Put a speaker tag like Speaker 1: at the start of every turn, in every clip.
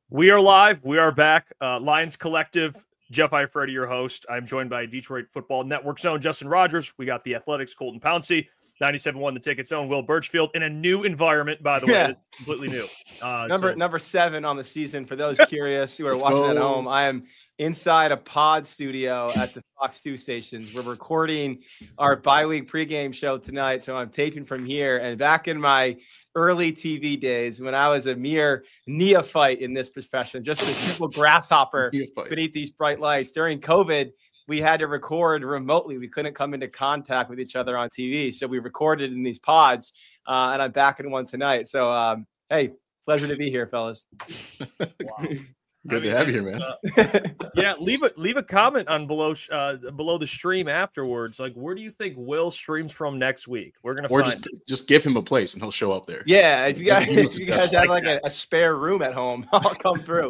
Speaker 1: We are live. We are back. Lions Collective. Jeff Eifredi, your host. I'm joined by Detroit Football Network's own Justin Rogers. We got the Athletics' Colton Pouncey, 97.1 The Ticket's own Will Birchfield, in a new environment, by the way.
Speaker 2: Yeah.
Speaker 1: It's completely new.
Speaker 2: Number 7 on the season. For those curious who are watching at home, I am inside a pod studio at the Fox 2 stations. We're recording our bi-week pregame show tonight, so I'm taping from here. And back in my early TV days, when I was a mere neophyte in this profession, just a simple grasshopper beneath these bright lights, during COVID, we had to record remotely. We couldn't come into contact with each other on TV, so we recorded in these pods, and I'm back in one tonight. So, hey, pleasure to be here, fellas.
Speaker 3: Wow. Good to have you here, man.
Speaker 1: Yeah, leave a comment on below the stream afterwards. Like, where do you think Will streams from next week? We're gonna
Speaker 3: just give him a place and he'll show up there.
Speaker 2: Yeah, if you guys have like a spare room at home, I'll come through.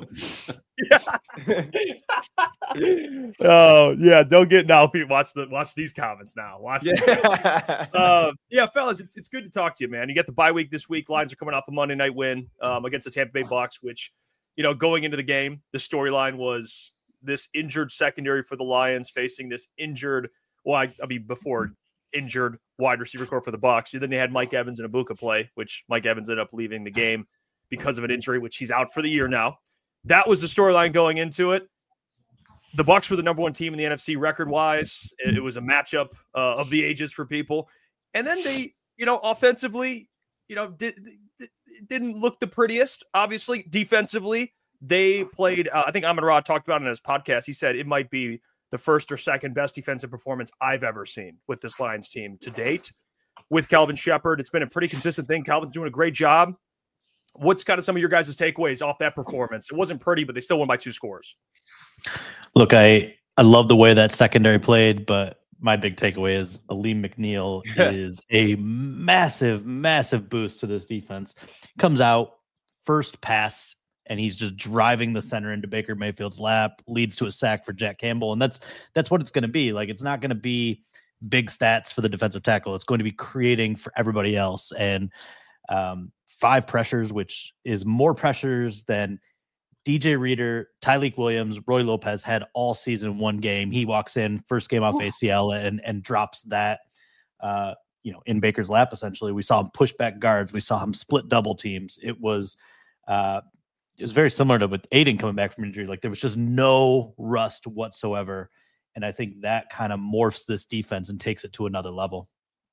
Speaker 1: Oh yeah, don't get now. Watch these comments now. Yeah, fellas, it's good to talk to you, man. You get the bye week this week. Lions are coming off a Monday night win against the Tampa Bay Bucs, which, going into the game, the storyline was this injured secondary for the Lions facing this injured, before injured wide receiver core for the Bucs. And then they had Mike Evans and Ibuka play, which Mike Evans ended up leaving the game because of an injury, which he's out for the year now. That was the storyline going into it. The Bucs were the number one team in the NFC record-wise. It was a matchup of the ages for people. And then they, offensively, didn't look the prettiest. Obviously, defensively, they played. I think Amon-Ra talked about it in his podcast. He said it might be the first or second best defensive performance I've ever seen with this Lions team to date. With Kelvin Sheppard, it's been a pretty consistent thing. Calvin's doing a great job. What's kind of some of your guys' takeaways off that performance? It wasn't pretty, but they still won by 2 scores.
Speaker 4: Look, I love the way that secondary played, but my big takeaway is Aleem McNeil is a massive, massive boost to this defense. Comes out, first pass, and he's just driving the center into Baker Mayfield's lap, leads to a sack for Jack Campbell. And that's what it's going to be. Like, it's not going to be big stats for the defensive tackle. It's going to be creating for everybody else. And 5 pressures, which is more pressures than DJ Reader, Tyleik Williams, Roy Lopez had all season 1 game. He walks in, first game off ACL, and drops that, in Baker's lap, essentially. We saw him push back guards. We saw him split double teams. It was very similar to with Aiden coming back from injury. Like, there was just no rust whatsoever. And I think that kind of morphs this defense and takes it to another level.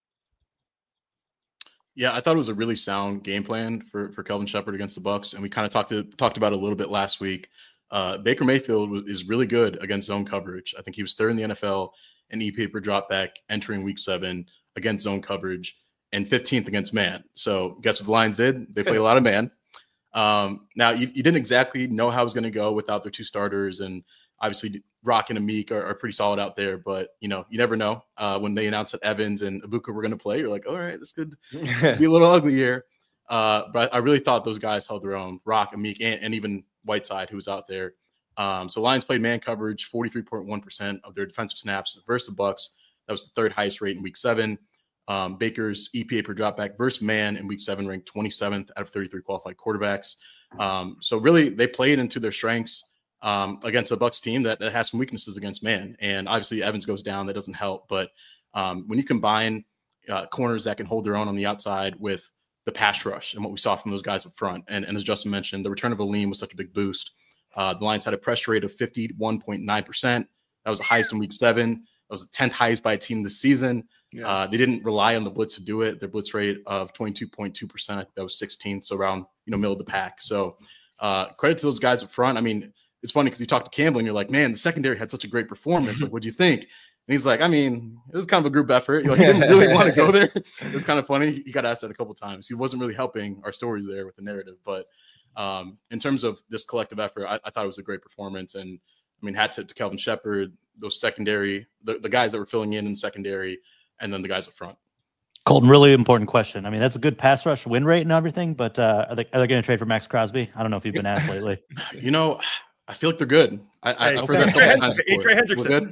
Speaker 3: Yeah, I thought it was a really sound game plan for Kelvin Sheppard against the Bucs, and we kind of talked about it a little bit last week. Baker Mayfield is really good against zone coverage. I think he was 3rd in the NFL in EP per drop back entering Week 7 against zone coverage, and 15th against man. So guess what the Lions did? They played a lot of man. Now you didn't exactly know how it was going to go without their 2 starters, and obviously Rock and Amik are pretty solid out there, but you never know. When they announced that Evans and Ibuka were going to play, you're like, all right, this could be a little ugly here. But I really thought those guys held their own. Rock, Amik, and even Whiteside, who was out there. So Lions played man coverage 43.1% of their defensive snaps versus the Bucs. That was the 3rd highest rate in Week 7. Baker's EPA per dropback versus man in Week 7 ranked 27th out of 33 qualified quarterbacks. So really, they played into their strengths. Against a Bucs team that has some weaknesses against man. And obviously Evans goes down. That doesn't help. But when you combine corners that can hold their own on the outside with the pass rush and what we saw from those guys up front, and as Justin mentioned, the return of Aleem was such a big boost. The Lions had a pressure rate of 51.9%. That was the highest in Week 7. That was the 10th highest by a team this season. Yeah. They didn't rely on the blitz to do it. Their blitz rate of 22.2%, I think that was 16th, so around middle of the pack. So credit to those guys up front. I mean, it's funny because you talk to Campbell and you're like, man, the secondary had such a great performance. Like, what'd you think? And he's like, I mean, it was kind of a group effort. He didn't really want to go there. It was kind of funny. He got asked that a couple of times. He wasn't really helping our story there with the narrative. But in terms of this collective effort, I thought it was a great performance. And I mean, hats tip to Kelvin Sheppard, those secondary, the guys that were filling in secondary, and then the guys up front.
Speaker 4: Colton, really important question. I mean, that's a good pass rush win rate and everything, but are they going to trade for Max Crosby? I don't know if you've been asked lately.
Speaker 3: I feel like they're good. I've heard that a couple times before.
Speaker 1: Trey Hendrickson.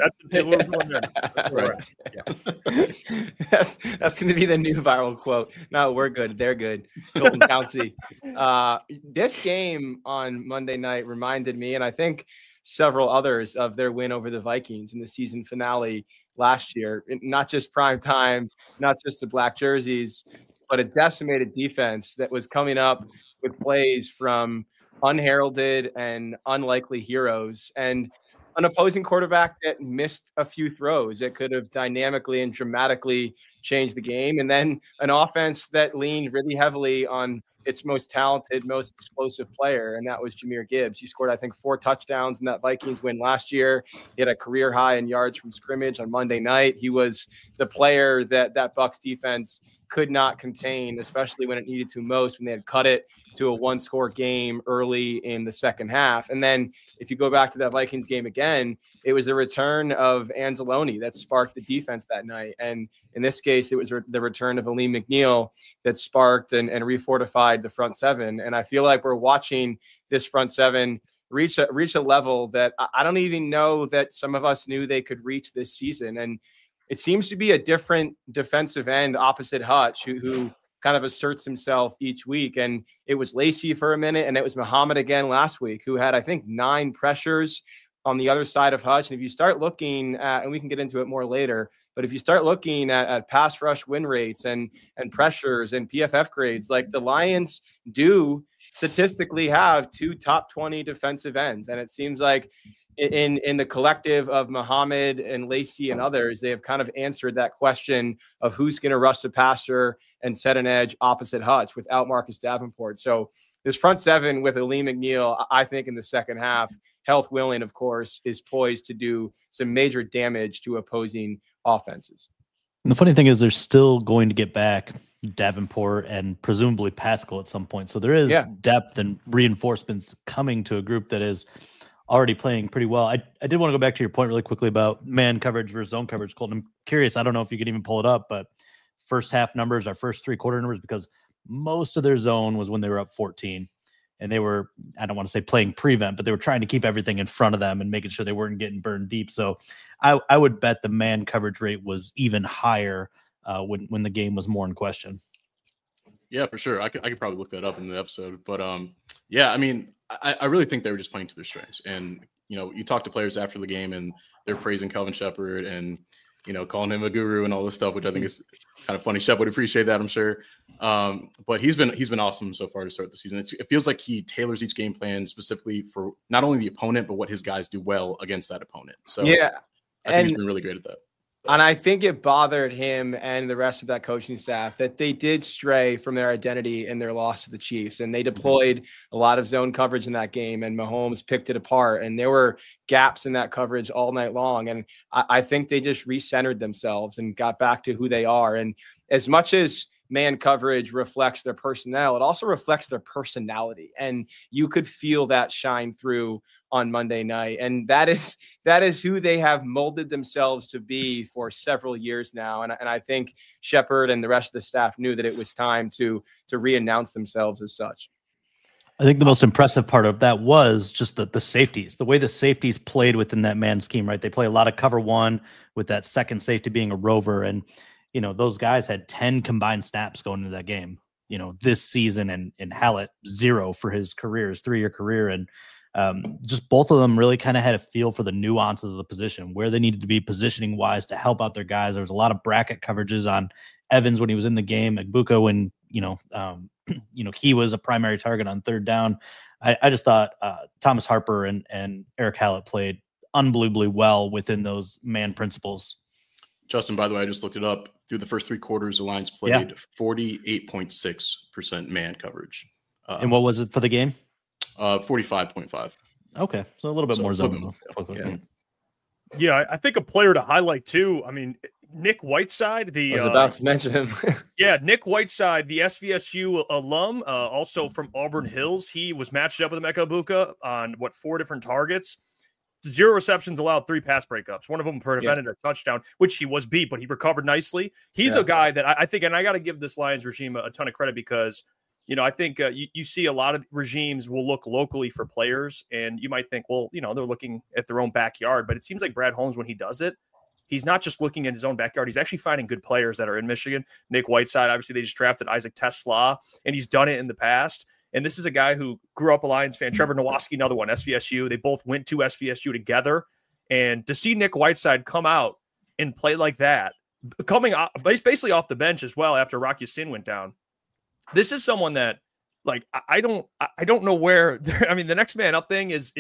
Speaker 2: That's going to be the new viral quote. No, we're good. They're good. Colton Pouncey. This game on Monday night reminded me, and I think several others, of their win over the Vikings in the season finale last year. Not just prime time, not just the black jerseys, but a decimated defense that was coming up with plays from unheralded and unlikely heroes, and an opposing quarterback that missed a few throws that could have dynamically and dramatically changed the game, and then an offense that leaned really heavily on its most talented, most explosive player, and that was Jahmyr Gibbs. He scored, I think, 4 touchdowns in that Vikings win last year. He had a career high in yards from scrimmage on Monday night. He was the player that Bucs defense could not contain, especially when it needed to most, when they had cut it to a 1-score game early in the second half. And then if you go back to that Vikings game again, it was the return of Anzalone that sparked the defense that night. And in this case, it was the return of Alim McNeill that sparked and refortified the front seven. And I feel like we're watching this front seven reach a level that I don't even know that some of us knew they could reach this season. And it seems to be a different defensive end opposite Hutch, who kind of asserts himself each week. And it was Lacey for a minute, and it was Muhammad again last week, who had, I think, 9 pressures on the other side of Hutch. And if you start looking at, and we can get into it more later, but if you start looking at pass rush win rates and pressures and PFF grades, like the Lions do statistically have 2 top 20 defensive ends. And it seems like in the collective of Muhammad and Lacey and others, they have kind of answered that question of who's going to rush the passer and set an edge opposite Hutch without Marcus Davenport. So this front seven with Alim McNeill, I think in the second half, health willing, of course, is poised to do some major damage to opposing offenses.
Speaker 4: And the funny thing is they're still going to get back Davenport and presumably Pascal at some point. So there is depth and reinforcements coming to a group that is already playing pretty well. I did want to go back to your point really quickly about man coverage versus zone coverage. Colton, I'm curious. I don't know if you could even pull it up, but first half numbers, our first 3 quarter numbers, because most of their zone was when they were up 14 and they were, I don't want to say playing prevent, but they were trying to keep everything in front of them and making sure they weren't getting burned deep. So I would bet the man coverage rate was even higher when the game was more in question.
Speaker 3: Yeah, for sure. I could probably look that up in the episode, but yeah, I mean, I really think they were just playing to their strengths. And, you know, you talk to players after the game and they're praising Kelvin Sheppard and, you know, calling him a guru and all this stuff, which I think is kind of funny. Shep would appreciate that, I'm sure. But he's been awesome so far to start the season. It feels like he tailors each game plan specifically for not only the opponent, but what his guys do well against that opponent. So yeah, I think he's been really great at that.
Speaker 2: And I think it bothered him and the rest of that coaching staff that they did stray from their identity in their loss to the Chiefs. And they deployed a lot of zone coverage in that game, and Mahomes picked it apart. And there were gaps in that coverage all night long. And I think they just recentered themselves and got back to who they are. And as much as man coverage reflects their personnel, it also reflects their personality. And you could feel that shine through on Monday night. And that is who they have molded themselves to be for several years now. And I think Sheppard and the rest of the staff knew that it was time to re-announce themselves as such.
Speaker 4: I think the most impressive part of that was just the safeties, the way the safeties played within that man scheme, right? They play a lot of cover one with that second safety being a rover. And, you know, those guys had 10 combined snaps going into that game, you know, this season, and Hallett 0 for his career, his 3-year career. And just both of them really kind of had a feel for the nuances of the position, where they needed to be positioning wise to help out their guys. There was a lot of bracket coverages on Evans when he was in the game, Egbuka when, he was a primary target on third down. I just thought Thomas Harper and Eric Hallett played unbelievably well within those man principles.
Speaker 3: Justin, by the way, I just looked it up. Through the first 3 quarters, the Lions played 48.6% man coverage.
Speaker 4: And what was it for the game?
Speaker 3: 45.5.
Speaker 4: Okay, so a little bit more zone.
Speaker 1: Yeah, I think a player to highlight too. I mean, Nick Whiteside. I
Speaker 2: was about to mention him.
Speaker 1: Yeah, Nick Whiteside, the SVSU alum, also from Auburn Hills. He was matched up with Emeka Egbuka on 4 different targets. 0 receptions allowed, 3 pass breakups. One of them prevented a touchdown, which he was beat, but he recovered nicely. He's a guy that I think, and I got to give this Lions regime a ton of credit, because I think you see a lot of regimes will look locally for players, and you might think, well, they're looking at their own backyard. But it seems like Brad Holmes, when he does it, he's not just looking at his own backyard. He's actually finding good players that are in Michigan. Nick Whiteside, obviously, they just drafted Isaac TeSlaa, and he's done it in the past. And this is a guy who grew up a Lions fan. Trevor Nowaski, another one, SVSU. They both went to SVSU together. And to see Nick Whiteside come out and play like that, coming basically off the bench as well after Rock Ya-Sin went down, this is someone that, like, I don't know where. I mean, the next man up thing is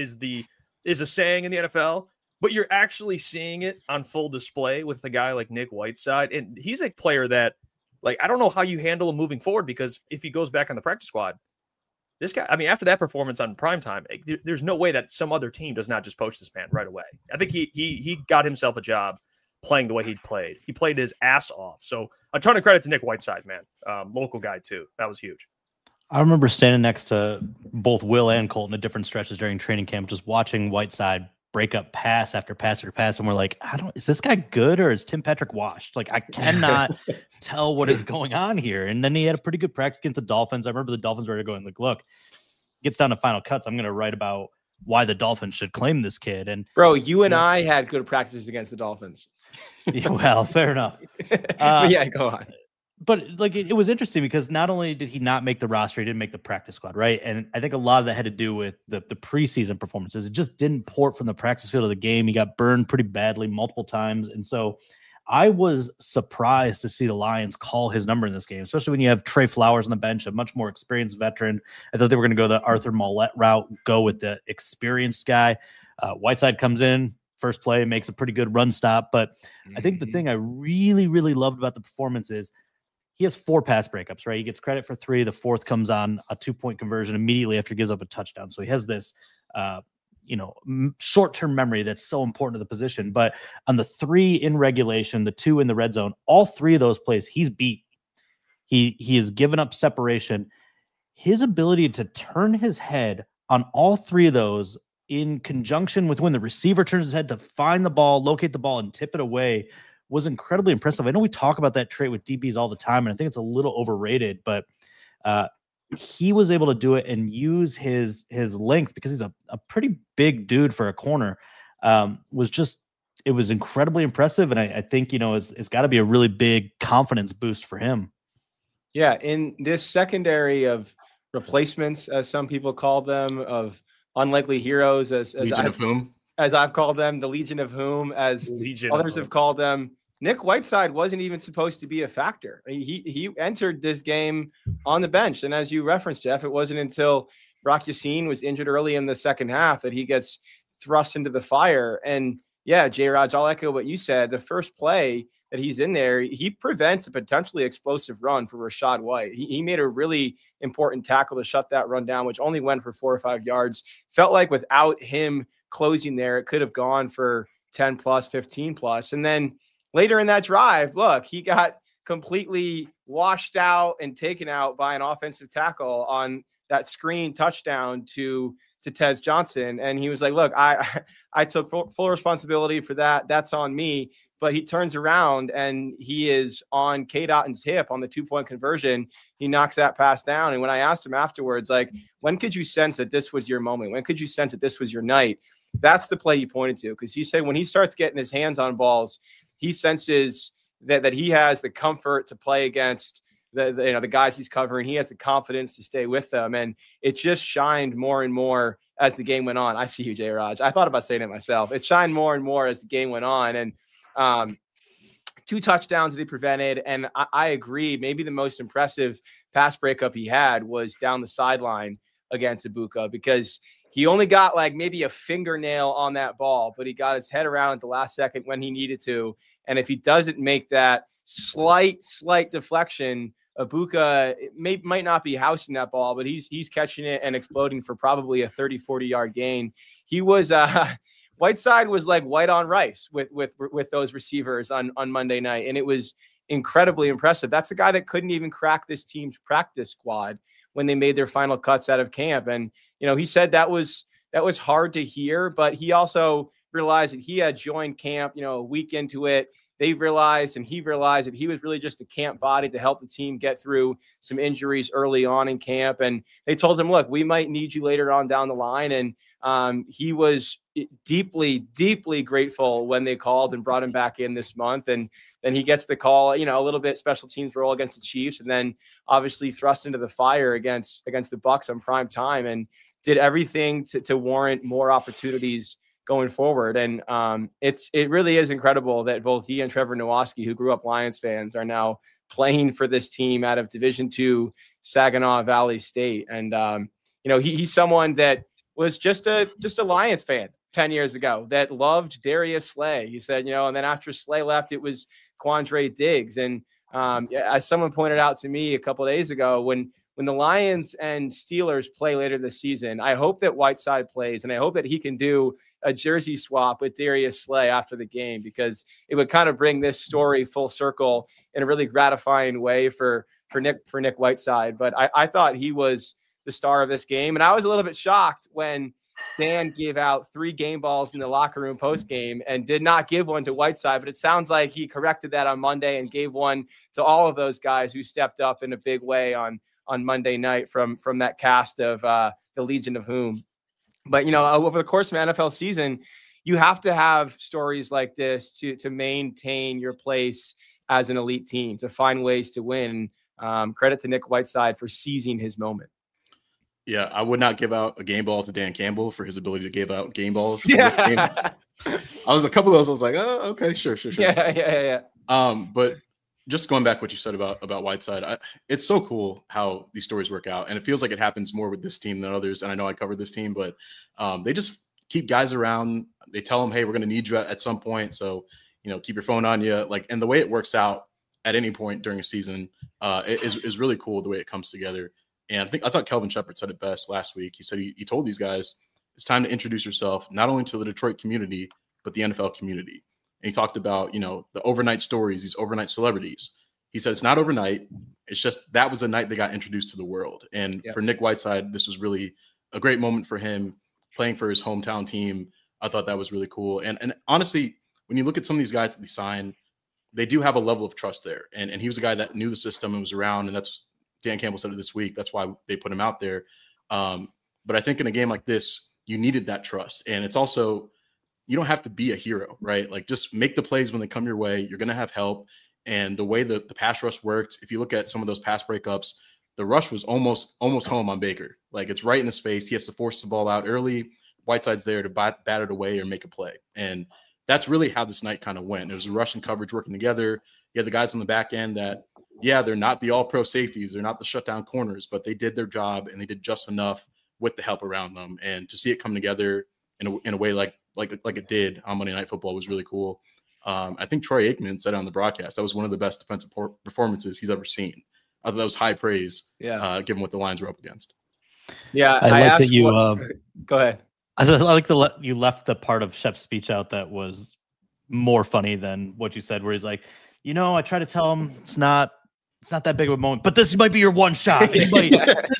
Speaker 1: a saying in the NFL, but you're actually seeing it on full display with a guy like Nick Whiteside, and he's a player that, like, I don't know how you handle him moving forward, because if he goes back on the practice squad, this guy, I mean, after that performance on primetime, there's no way that some other team does not just poach this man right away. I think he got himself a job playing the way he played. He played his ass off. So a ton of credit to Nick Whiteside, man. Local guy too. That was huge.
Speaker 4: I remember standing next to both Will and Colton at different stretches during training camp, just watching Whiteside break up pass after pass after pass. And we're like, is this guy good, or is Tim Patrick washed? Like, I cannot tell what is going on here. And then he had a pretty good practice against the Dolphins. I remember the Dolphins were going, like, look, gets down to final cuts, I'm going to write about why the Dolphins should claim this kid. And
Speaker 2: bro, you and I had good practices against the Dolphins.
Speaker 4: Yeah, well, fair enough.
Speaker 2: Yeah, go on.
Speaker 4: But like, it was interesting because not only did he not make the roster, he didn't make the practice squad, right? And I think a lot of that had to do with the preseason performances. It just didn't port from the practice field of the game. He got burned pretty badly multiple times. And so I was surprised to see the Lions call his number in this game, especially when you have Trey Flowers on the bench, a much more experienced veteran. I thought they were going to go the Arthur Mollett route, go with the experienced guy. Whiteside comes in, first play, makes a pretty good run stop. But I think the thing I really, really loved about the performance is he has 4 pass breakups, right? He gets credit for 3. The 4th comes on a 2-point conversion immediately after he gives up a touchdown. So he has this, short-term memory that's so important to the position. But on the 3 in regulation, the 2 in the red zone, all 3 of those plays, he's beat. He has given up separation. His ability to turn his head on all 3 of those in conjunction with when the receiver turns his head to find the ball, locate the ball, and tip it away was incredibly impressive. I know we talk about that trait with DBs all the time, and I think it's a little overrated, but he was able to do it and use his length, because he's a pretty big dude for a corner. It was incredibly impressive. And I think, it's got to be a really big confidence boost for him.
Speaker 2: Yeah. In this secondary of replacements, as some people call them, of unlikely heroes, as I've called them, the Legion of Whom, as others have called them, Nick Whiteside wasn't even supposed to be a factor. He entered this game on the bench. And as you referenced, Jeff, it wasn't until Rock Ya-Sin was injured early in the second half that he gets thrust into the fire. And yeah, J-Raj, I'll echo what you said. The first play that he's in there, he prevents a potentially explosive run for Rachaad White. He made a really important tackle to shut that run down, which only went for 4 or 5 yards. Felt like without him closing there, it could have gone for 10 plus, 15 plus. And then later in that drive, look, he got completely washed out and taken out by an offensive tackle on that screen touchdown to Tez Johnson. And he was like, look, I took full responsibility for that. That's on me. But he turns around and he is on K. Dotton's hip on the 2-point conversion. He knocks that pass down. And when I asked him afterwards, like, when could you sense that this was your moment? When could you sense that this was your night? That's the play he pointed to. Because he said when he starts getting his hands on balls, he senses that he has the comfort to play against the guys he's covering. He has the confidence to stay with them. And it just shined more and more as the game went on. I see you, J-Raj. I thought about saying it myself. It shined more and more as the game went on. And 2 touchdowns that he prevented. And I agree. Maybe the most impressive pass breakup he had was down the sideline against Ibuka, because he only got like maybe a fingernail on that ball, but he got his head around at the last second when he needed to. And if he doesn't make that slight deflection, Ibuka might not be housing that ball, but he's catching it and exploding for probably a 30, 40-yard gain. He was Whiteside was like white on rice with those receivers on Monday night. And it was incredibly impressive. That's a guy that couldn't even crack this team's practice squad when they made their final cuts out of camp. And, he said that was hard to hear, but he also realized that he had joined camp, a week into it. They realized, and he realized that he was really just a camp body to help the team get through some injuries early on in camp. And they told him, look, we might need you later on down the line. And he was deeply, deeply grateful when they called and brought him back in this month. And then he gets the call, a little bit special teams role against the Chiefs, and then obviously thrust into the fire against the Bucs on prime time, and did everything to warrant more opportunities going forward. And it really is incredible that both he and Trevor Nowatzki, who grew up Lions fans, are now playing for this team out of Division II Saginaw Valley State. And he's someone that was just a Lions fan 10 years ago that loved Darius Slay. He said, and then after Slay left, it was Quandre Diggs. And as someone pointed out to me a couple of days ago, when the Lions and Steelers play later this season, I hope that Whiteside plays, and I hope that he can do a jersey swap with Darius Slay after the game, because it would kind of bring this story full circle in a really gratifying way for Nick Whiteside. But I thought he was the star of this game, and I was a little bit shocked when Dan gave out 3 game balls in the locker room post game and did not give one to Whiteside. But it sounds like he corrected that on Monday and gave one to all of those guys who stepped up in a big way on Monday night from that cast of the Legion of Whom. But, over the course of an NFL season, you have to have stories like this to maintain your place as an elite team, to find ways to win. Credit to Nick Whiteside for seizing his moment.
Speaker 3: Yeah, I would not give out a game ball to Dan Campbell for his ability to give out game balls.
Speaker 2: Yeah.
Speaker 3: I was a couple of those. I was like, oh, okay, sure.
Speaker 2: Yeah.
Speaker 3: But just going back what you said about Whiteside, it's so cool how these stories work out, and it feels like it happens more with this team than others. And I know I covered this team, but they just keep guys around. They tell them, hey, we're going to need you at some point, so keep your phone on you. And the way it works out at any point during a season is really cool. The way it comes together. And I thought Kelvin Shepherd said it best last week. He said he told these guys it's time to introduce yourself not only to the Detroit community but the NFL community. And he talked about, the overnight stories, these overnight celebrities. He said it's not overnight. It's just that was the night they got introduced to the world. And for Nick Whiteside, this was really a great moment for him playing for his hometown team. I thought that was really cool. And honestly, when you look at some of these guys that they signed, they do have a level of trust there. And he was a guy that knew the system and was around. And that's Dan Campbell said it this week. That's why they put him out there. But I think in a game like this, you needed that trust. And it's also, you don't have to be a hero, right? Like, just make the plays when they come your way. You're going to have help. And the way the pass rush worked, if you look at some of those pass breakups, the rush was almost home on Baker. Like, it's right in his face. He has to force the ball out early. Whiteside's there to bat it away or make a play. And that's really how this night kind of went. It was a rush and coverage working together. You had the guys on the back end that, they're not the all-pro safeties. They're not the shutdown corners, but they did their job, and they did just enough with the help around them. And to see it come together in a way like it did on Monday Night Football was really cool. I think Troy Aikman said on the broadcast that was one of the best defensive performances he's ever seen. I thought that was high praise, given what the Lions were up against.
Speaker 2: Yeah,
Speaker 4: I like that you.
Speaker 2: Go ahead.
Speaker 4: I like you left the part of Shep's speech out that was more funny than what you said, where he's like, I try to tell him it's not that big of a moment, but this might be your one shot. This might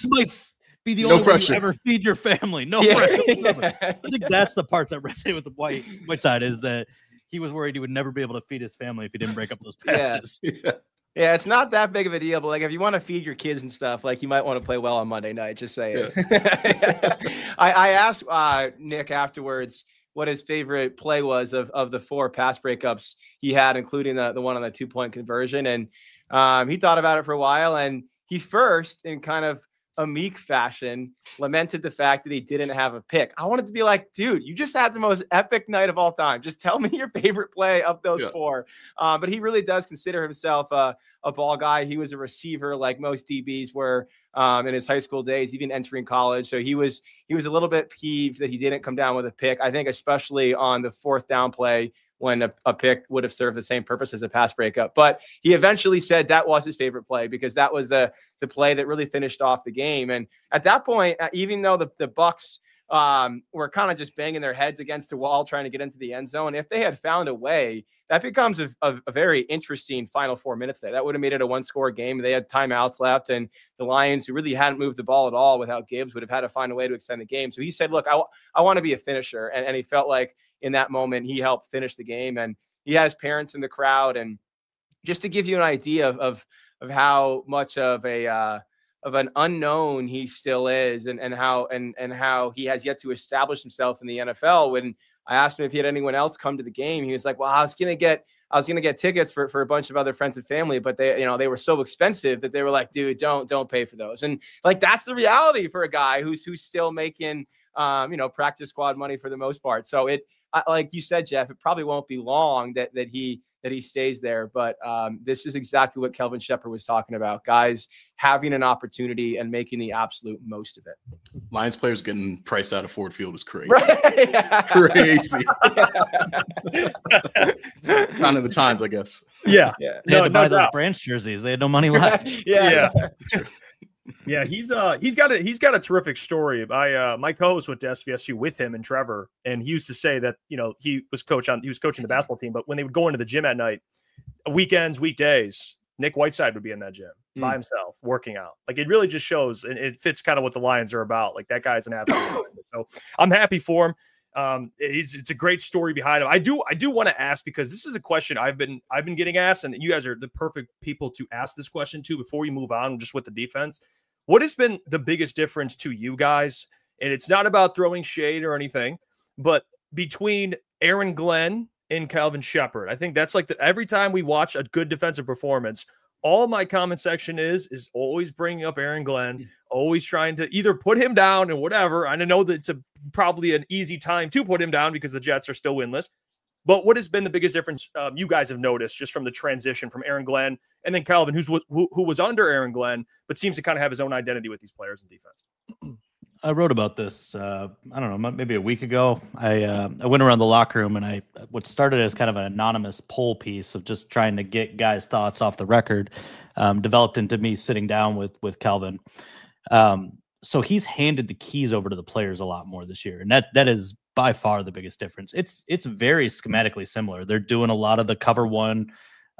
Speaker 4: be the only way you ever feed your family. No pressure. I think that's the part that resonated with the Whiteside, is that he was worried he would never be able to feed his family if he didn't break up those passes.
Speaker 2: Yeah, it's not that big of a deal, but like, if you want to feed your kids and stuff, like, you might want to play well on Monday night. Just saying. Yeah. I asked Nick afterwards what his favorite play was of the 4 pass breakups he had, including the one on the 2-point conversion. And he thought about it for a while, and he first, in kind of a meek fashion, lamented the fact that he didn't have a pick. I wanted to be like, dude, you just had the most epic night of all time. Just tell me your favorite play of those 4. But he really does consider himself a ball guy. He was a receiver, like most DBs were in his high school days, even entering college. So he was a little bit peeved that he didn't come down with a pick. I think especially on the 4th down play, when a pick would have served the same purpose as a pass breakup. But he eventually said that was his favorite play, because that was the play that really finished off the game. And at that point, even though the Bucs were kind of just banging their heads against a wall trying to get into the end zone. If they had found a way, that becomes a very interesting final 4 minutes there. That would have made it a one-score game. They had timeouts left, and the Lions, who really hadn't moved the ball at all without Gibbs, would have had to find a way to extend the game. So he said, look, I want to be a finisher. And he felt like in that moment he helped finish the game. And he has parents in the crowd. And just to give you an idea of how much of an unknown he still is, and how he has yet to establish himself in the NFL. When I asked him if he had anyone else come to the game, he was like, well, I was going to get tickets for a bunch of other friends and family, but they were so expensive that they were like, dude, don't pay for those. And like, that's the reality for a guy who's still making, practice squad money for the most part. So like you said, Jeff, it probably won't be long that he stays there. But this is exactly what Kelvin Sheppard was talking about. Guys having an opportunity and making the absolute most of it.
Speaker 3: Lions players getting priced out of Ford Field is crazy.
Speaker 2: Right? Yeah.
Speaker 3: Crazy. Kind of the times, I guess.
Speaker 1: Yeah.
Speaker 4: They had to buy those Branch jerseys. They had no money left.
Speaker 1: Yeah. Yeah, he's got a terrific story. My co-host went to SVSU with him and Trevor, and he used to say that he was coaching the basketball team, but when they would go into the gym at night, weekends, weekdays, Nick Whiteside would be in that gym by himself working out. Like, it really just shows, and it fits kind of what the Lions are about. Like, that guy's an absolute. So I'm happy for him. It's a great story behind him. I do want to ask, because this is a question I've been getting asked, and you guys are the perfect people to ask this question to before we move on just with the defense. What has been the biggest difference to you guys? And it's not about throwing shade or anything, but between Aaron Glenn and Kelvin Sheppard. I think that's like every time we watch a good defensive performance, all my comment section is always bringing up Aaron Glenn, always trying to either put him down and whatever. And I know that it's probably an easy time to put him down because the Jets are still winless. But what has been the biggest difference you guys have noticed just from the transition from Aaron Glenn and then Kelvin, who was under Aaron Glenn, but seems to kind of have his own identity with these players in defense?
Speaker 4: I wrote about this, I don't know, maybe a week ago. I went around the locker room, and what started as kind of an anonymous poll piece of just trying to get guys' thoughts off the record, developed into me sitting down with Kelvin. So he's handed the keys over to the players a lot more this year, and that is by far the biggest difference. It's very schematically similar. They're doing a lot of the cover one,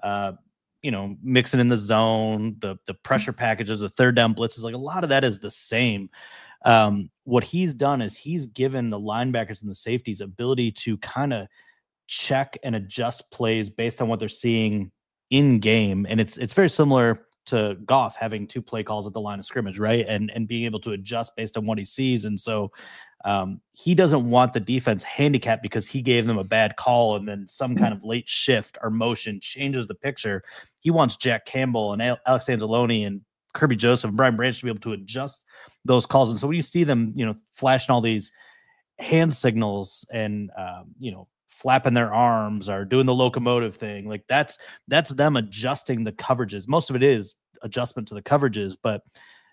Speaker 4: mixing in the zone, the pressure packages, the third down blitzes. Like, a lot of that is the same. What he's done is he's given the linebackers and the safeties ability to kind of check and adjust plays based on what they're seeing in game. And it's very similar to Goff having 2 play calls at the line of scrimmage, right? And being able to adjust based on what he sees. And so he doesn't want the defense handicapped because he gave them a bad call and then some kind of late shift or motion changes the picture. He wants Jack Campbell and Alex Anzalone and Kirby Joseph and Brian Branch to be able to adjust those calls. And so when you see them, flashing all these hand signals and, flapping their arms or doing the locomotive thing, like that's them adjusting the coverages. Most of it is adjustment to the coverages, but,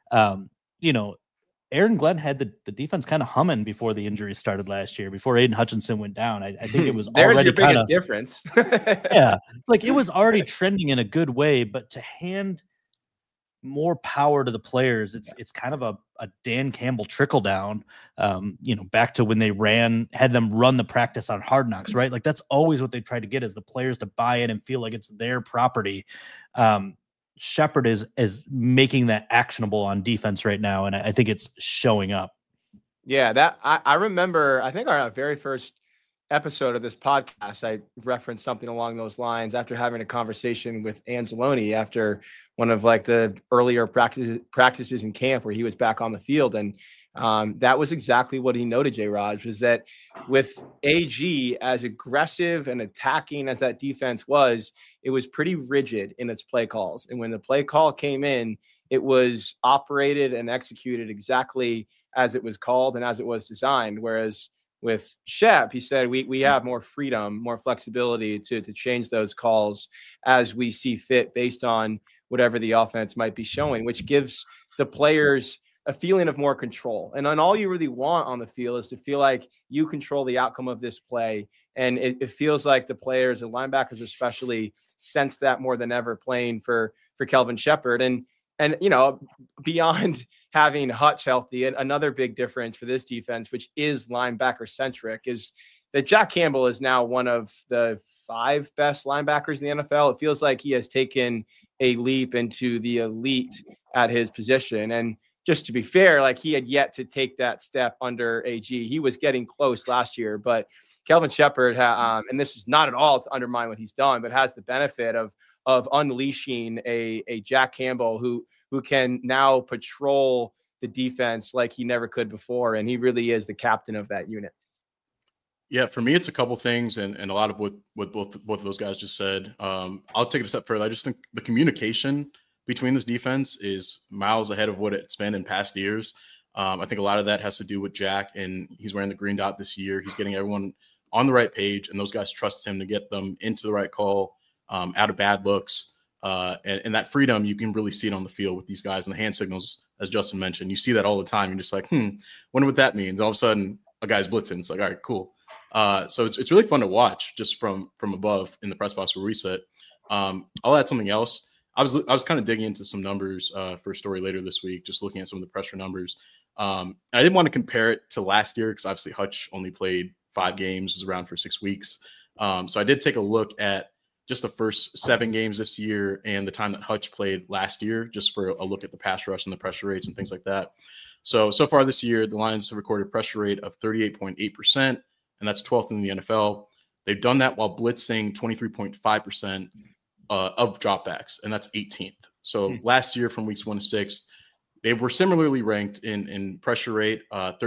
Speaker 4: Aaron Glenn had the defense kind of humming before the injury started last year, before Aiden Hutchinson went down. I think it was
Speaker 2: there's
Speaker 4: already
Speaker 2: your biggest difference.
Speaker 4: Yeah, like it was already trending in a good way, but to hand more power to the players, it's kind of a Dan Campbell trickle down, back to when they had them run the practice on Hard Knocks, right? Like, that's always what they try to get, is the players to buy in and feel like it's their property. Sheppard is making that actionable on defense right now, and I think it's showing up.
Speaker 2: Yeah, that I remember, I think our very first episode of this podcast, I referenced something along those lines after having a conversation with Anzalone after one of like the earlier practices in camp where he was back on the field. And that was exactly what he noted, J-Raj, was that with AG, as aggressive and attacking as that defense was, it was pretty rigid in its play calls. And when the play call came in, it was operated and executed exactly as it was called and as it was designed. Whereas with Shep, he said, we have more freedom, more flexibility to change those calls as we see fit based on whatever the offense might be showing, which gives the players a feeling of more control. And all you really want on the field is to feel like you control the outcome of this play. And it feels like the players and linebackers especially sense that more than ever playing for Kelvin Sheppard. And And, beyond having Hutch healthy, and another big difference for this defense, which is linebacker centric, is that Jack Campbell is now one of the 5 best linebackers in the NFL. It feels like he has taken a leap into the elite at his position. And just to be fair, like, he had yet to take that step under AG. He was getting close last year, but Kelvin Sheppard, and this is not at all to undermine what he's done, but has the benefit of unleashing a Jack Campbell who can now patrol the defense like he never could before. And he really is the captain of that unit.
Speaker 3: Yeah, for me, it's a couple things, and a lot of what both of those guys just said. I'll take it a step further. I just think the communication between this defense is miles ahead of what it's been in past years. I think a lot of that has to do with Jack, and he's wearing the green dot this year. He's getting everyone on the right page, and those guys trust him to get them into the right call, out of bad looks. And that freedom, you can really see it on the field with these guys, and the hand signals, as Justin mentioned. You see that all the time. You're just like, wonder what that means. All of a sudden, a guy's blitzing. It's like, all right, cool. So it's really fun to watch just from above in the press box where we sit. I'll add something else. I was kind of digging into some numbers for a story later this week, just looking at some of the pressure numbers. I didn't want to compare it to last year because obviously Hutch only played 5 games, was around for 6 weeks. So I did take a look at just the first 7 games this year and the time that Hutch played last year, just for a look at the pass rush and the pressure rates and things like that. So far this year, the Lions have recorded a pressure rate of 38.8%, and that's 12th in the NFL. They've done that while blitzing 23.5% of dropbacks, and that's 18th. So last year, from weeks 1 to 6, they were similarly ranked in pressure rate,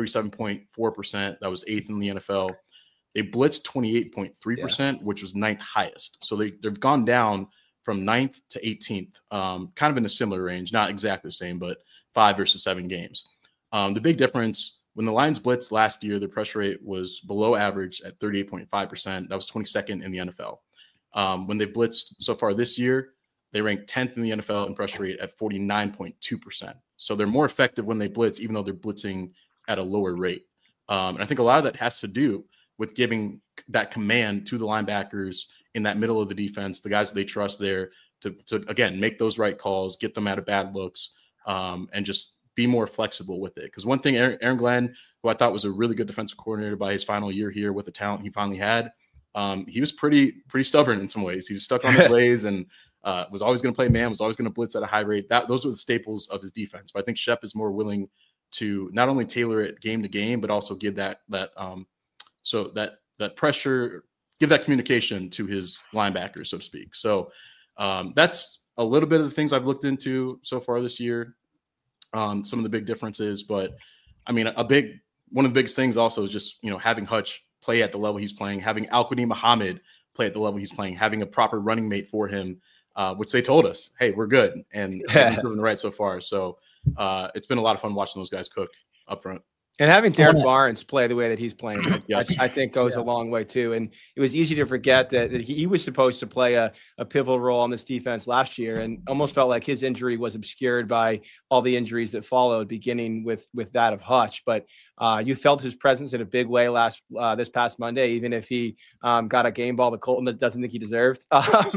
Speaker 3: 37.4%. That was 8th in the NFL. They blitzed 28.3%, which was 9th highest. So they've gone down from 9th to 18th, kind of in a similar range, not exactly the same, but 5 versus 7 games. The big difference, when the Lions blitzed last year, their pressure rate was below average at 38.5%. That was 22nd in the NFL. When they've blitzed so far this year, they ranked 10th in the NFL in pressure rate at 49.2%. So they're more effective when they blitz, even though they're blitzing at a lower rate. And I think a lot of that has to do with giving that command to the linebackers in that middle of the defense, the guys that they trust there to again, make those right calls, get them out of bad looks, and just be more flexible with it. Because one thing, Aaron Glenn, who I thought was a really good defensive coordinator by his final year here with the talent he finally had, he was pretty stubborn in some ways. He was stuck on his ways and was always going to play man, was always going to blitz at a high rate. Those were the staples of his defense. But I think Shep is more willing to not only tailor it game to game, but also give that pressure, give that communication to his linebackers, so to speak. So that's a little bit of the things I've looked into so far this year. Some of the big differences, but I mean, one of the biggest things also is just, having Hutch play at the level he's playing, having Al-Quadin Muhammad play at the level he's playing, having a proper running mate for him, which they told us, hey, we're good. And we've proven right so far. So it's been a lot of fun watching those guys cook up front.
Speaker 2: And having Derek Barnes play the way that he's playing,
Speaker 3: yes.
Speaker 2: I think goes a long way too. And it was easy to forget that he was supposed to play a pivotal role on this defense last year, and almost felt like his injury was obscured by all the injuries that followed, beginning with that of Hutch. But you felt his presence in a big way this past Monday, even if he got a game ball to Colton that doesn't think he deserved.
Speaker 3: Gonna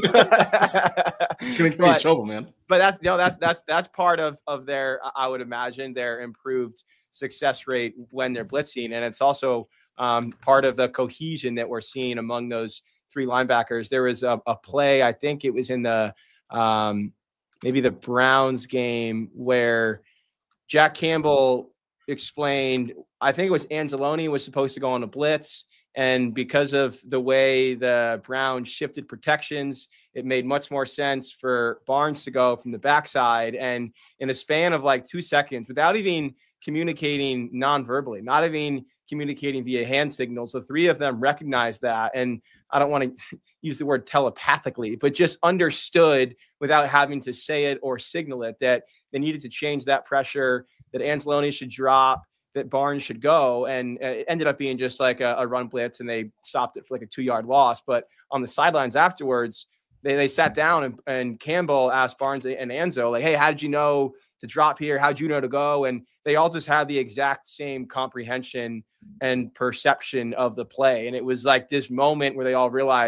Speaker 3: get in trouble, man.
Speaker 2: But that's part of their, I would imagine, their improved success rate when they're blitzing. And it's also part of the cohesion that we're seeing among those 3 linebackers. There was a play, I think it was in the maybe the Browns game, where Jack Campbell explained, I think it was Anzalone was supposed to go on a blitz. And because of the way the Browns shifted protections, it made much more sense for Barnes to go from the backside. And in the span of like 2 seconds, without even communicating non-verbally, not even communicating via hand signals, the 3 of them recognized that. And I don't want to use the word telepathically, but just understood without having to say it or signal it, that they needed to change that pressure, that Anzalone should drop, that Barnes should go. And it ended up being just like a run blitz, and they stopped it for like a 2-yard loss. But on the sidelines afterwards, they sat down and Campbell asked Barnes and Anzo, like, hey, how did you know to drop here? How'd you know to go? And they all just had the exact same comprehension and perception of the play. And it was like this moment where they all realized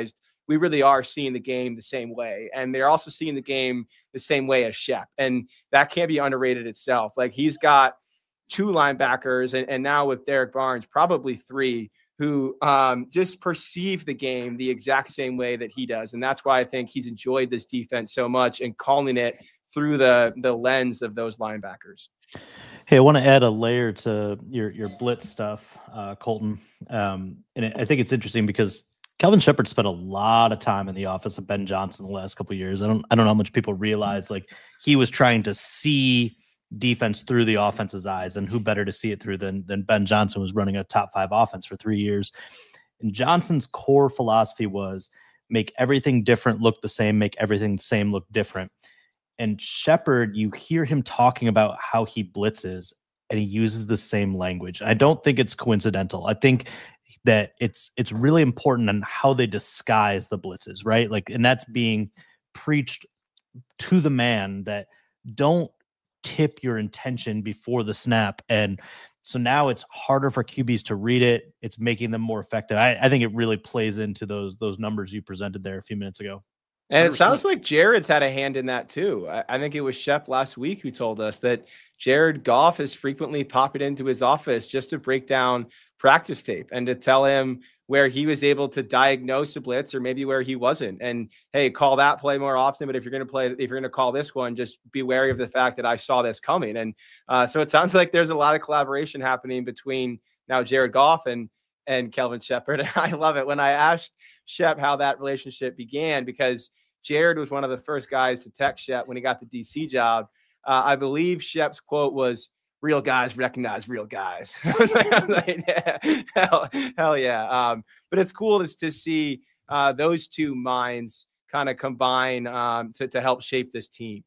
Speaker 2: we really are seeing the game the same way. And they're also seeing the game the same way as Shep. And that can't be underrated itself. Like, he's got 2 linebackers and now with Derek Barnes, probably 3, who just perceive the game the exact same way that he does. And that's why I think he's enjoyed this defense so much and calling it through the lens of those linebackers.
Speaker 4: Hey, I want to add a layer to your blitz stuff, Colton. And I think it's interesting because Kelvin Sheppard spent a lot of time in the office of Ben Johnson the last couple of years. I don't know how much people realize, like, he was trying to see defense through the offense's eyes, and who better to see it through than Ben Johnson, was running a top 5 offense for 3 years. And Johnson's core philosophy was make everything different look the same, make everything the same look different. And Sheppard, you hear him talking about how he blitzes, and he uses the same language. I don't think it's coincidental. I think that it's really important on how they disguise the blitzes, right? Like, and that's being preached to the man, that don't tip your intention before the snap. And so now it's harder for QBs to read it. It's making them more effective. I think it really plays into those numbers you presented there a few minutes ago.
Speaker 2: And it sounds like Jared's had a hand in that too. I think it was Shep last week who told us that Jared Goff is frequently popping into his office just to break down practice tape and to tell him where he was able to diagnose a blitz or maybe where he wasn't. And hey, call that play more often. But if you're going to call this one, just be wary of the fact that I saw this coming. And so it sounds like there's a lot of collaboration happening between now Jared Goff and Kelvin Sheppard. And I love it when I asked Shep how that relationship began, because Jared was one of the first guys to text Shep when he got the DC job. I believe Shep's quote was, "Real guys recognize real guys." Like, yeah, hell yeah. But it's cool to see those 2 minds kind of combine to help shape this team.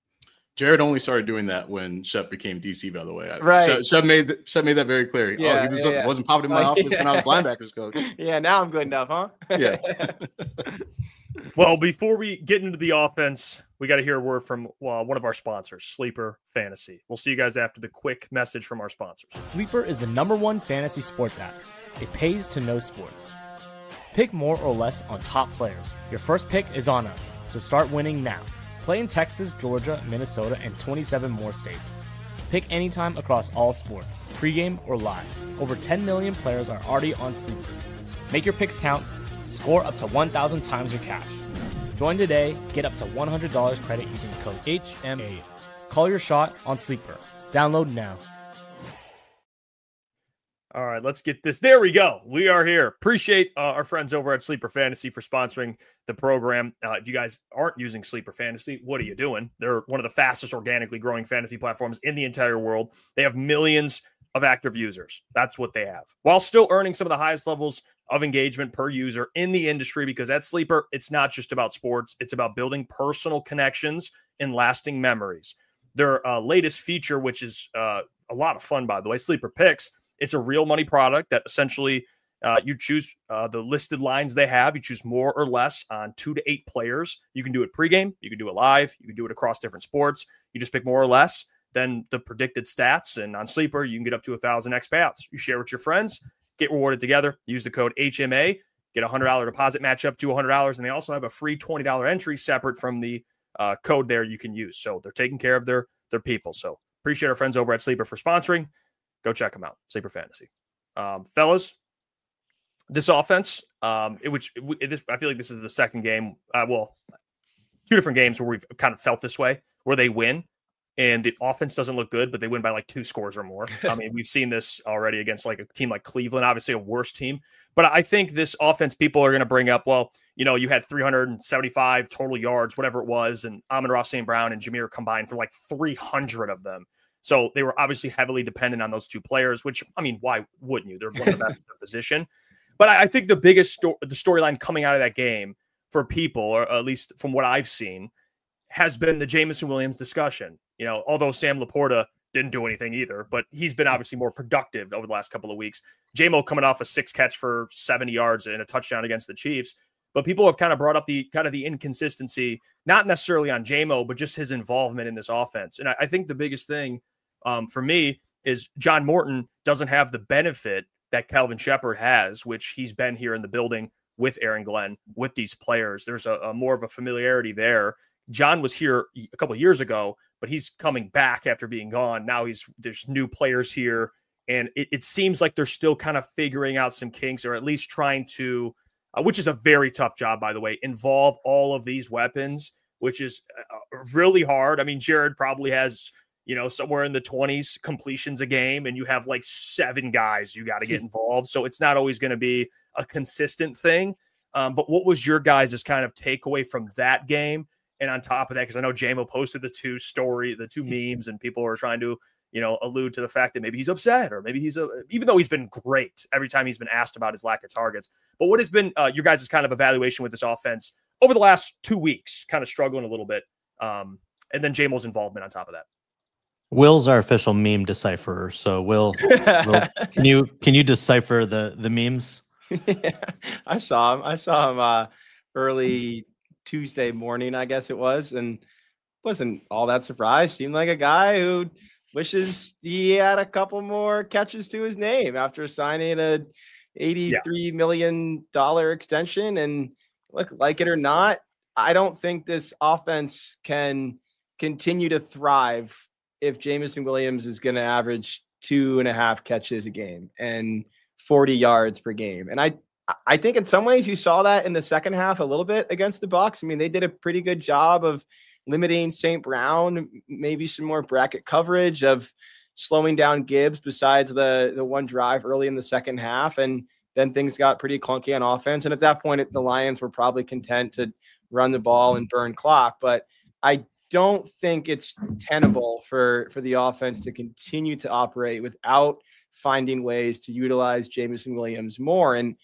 Speaker 3: Jared only started doing that when Shep became DC, by the way.
Speaker 2: Right.
Speaker 3: Shep made that very clear.
Speaker 2: Yeah,
Speaker 3: he wasn't popping in my office when I was linebackers coach.
Speaker 2: Yeah, now I'm good enough, huh?
Speaker 3: Yeah.
Speaker 1: Well, before we get into the offense, we got to hear a word from one of our sponsors, Sleeper Fantasy. We'll see you guys after the quick message from our sponsors.
Speaker 5: Sleeper is the #1 fantasy sports app. It pays to know sports. Pick more or less on top players. Your first pick is on us, so start winning now. Play in Texas, Georgia, Minnesota, and 27 more states. Pick anytime across all sports, pregame or live. Over 10 million players are already on Sleeper. Make your picks count. Score up to 1,000 times your cash. Join today. Get up to $100 credit using the code HMA. Call your shot on Sleeper. Download now.
Speaker 1: All right, let's get this. There we go. We are here. Appreciate our friends over at Sleeper Fantasy for sponsoring the program. If you guys aren't using Sleeper Fantasy, what are you doing? They're one of the fastest organically growing fantasy platforms in the entire world. They have millions of active users. That's what they have, while still earning some of the highest levels of engagement per user in the industry, because at Sleeper, it's not just about sports. It's about building personal connections and lasting memories. Their latest feature, which is a lot of fun, by the way, Sleeper Picks. It's a real money product that essentially you choose the listed lines they have. You choose more or less on 2 to 8 players. You can do it pregame. You can do it live. You can do it across different sports. You just pick more or less than the predicted stats. And on Sleeper, you can get up to 1,000 X payouts. You share with your friends, get rewarded together. Use the code HMA, get a $100 deposit match up to $100. And they also have a free $20 entry separate from the code there you can use. So they're taking care of their people. So appreciate our friends over at Sleeper for sponsoring. Go check them out. Sleeper Fantasy. Fellas, this offense, I feel like this is the second game. 2 different games where we've kind of felt this way, where they win and the offense doesn't look good, but they win by like 2 scores or more. I mean, we've seen this already against like a team like Cleveland, obviously a worse team. But I think this offense, people are going to bring up, well, you had 375 total yards, whatever it was, and Amon-Ra St. Brown and Jameer combined for like 300 of them. So they were obviously heavily dependent on those 2 players, which, I mean, why wouldn't you? They're one of the best in their position. But I think the biggest the storyline coming out of that game for people, or at least from what I've seen, has been the Jameson Williams discussion. Although Sam Laporta didn't do anything either, but he's been obviously more productive over the last couple of weeks. J-Mo coming off a 6 catch for 70 yards and a touchdown against the Chiefs. But people have kind of brought up the inconsistency, not necessarily on J-Mo, but just his involvement in this offense. And I think the biggest thing for me is John Morton doesn't have the benefit that Kelvin Sheppard has, which he's been here in the building with Aaron Glenn, with these players. There's a more of a familiarity there. John was here a couple of years ago, but he's coming back after being gone. Now there's new players here, and it seems like they're still kind of figuring out some kinks, or at least trying to, which is a very tough job, by the way, involve all of these weapons, which is really hard. I mean, Jared probably has, somewhere in the 20s completions a game, and you have like 7 guys you got to get involved. So it's not always going to be a consistent thing. But what was your guys' kind of takeaway from that game? And on top of that, because I know JMO posted the two memes, and people are trying to, allude to the fact that maybe he's upset, or maybe even though he's been great every time he's been asked about his lack of targets. But what has been your guys' kind of evaluation with this offense over the last 2 weeks, kind of struggling a little bit? And then JMO's involvement on top of that.
Speaker 4: Will's our official meme decipherer. So Will, can you decipher the memes?
Speaker 2: Yeah, I saw him early Tuesday morning, I guess it was, and wasn't all that surprised. Seemed like a guy who wishes he had a couple more catches to his name after signing a $83 million extension. And look, like it or not, I don't think this offense can continue to thrive if Jameson Williams is going to average 2.5 catches a game and 40 yards per game. And I think in some ways you saw that in the second half a little bit against the Bucs. I mean, they did a pretty good job of limiting St. Brown, maybe some more bracket coverage, of slowing down Gibbs besides the one drive early in the second half. And then things got pretty clunky on offense. And at that point, the Lions were probably content to run the ball and burn clock. But I don't think it's tenable for the offense to continue to operate without finding ways to utilize Jameson Williams more. And,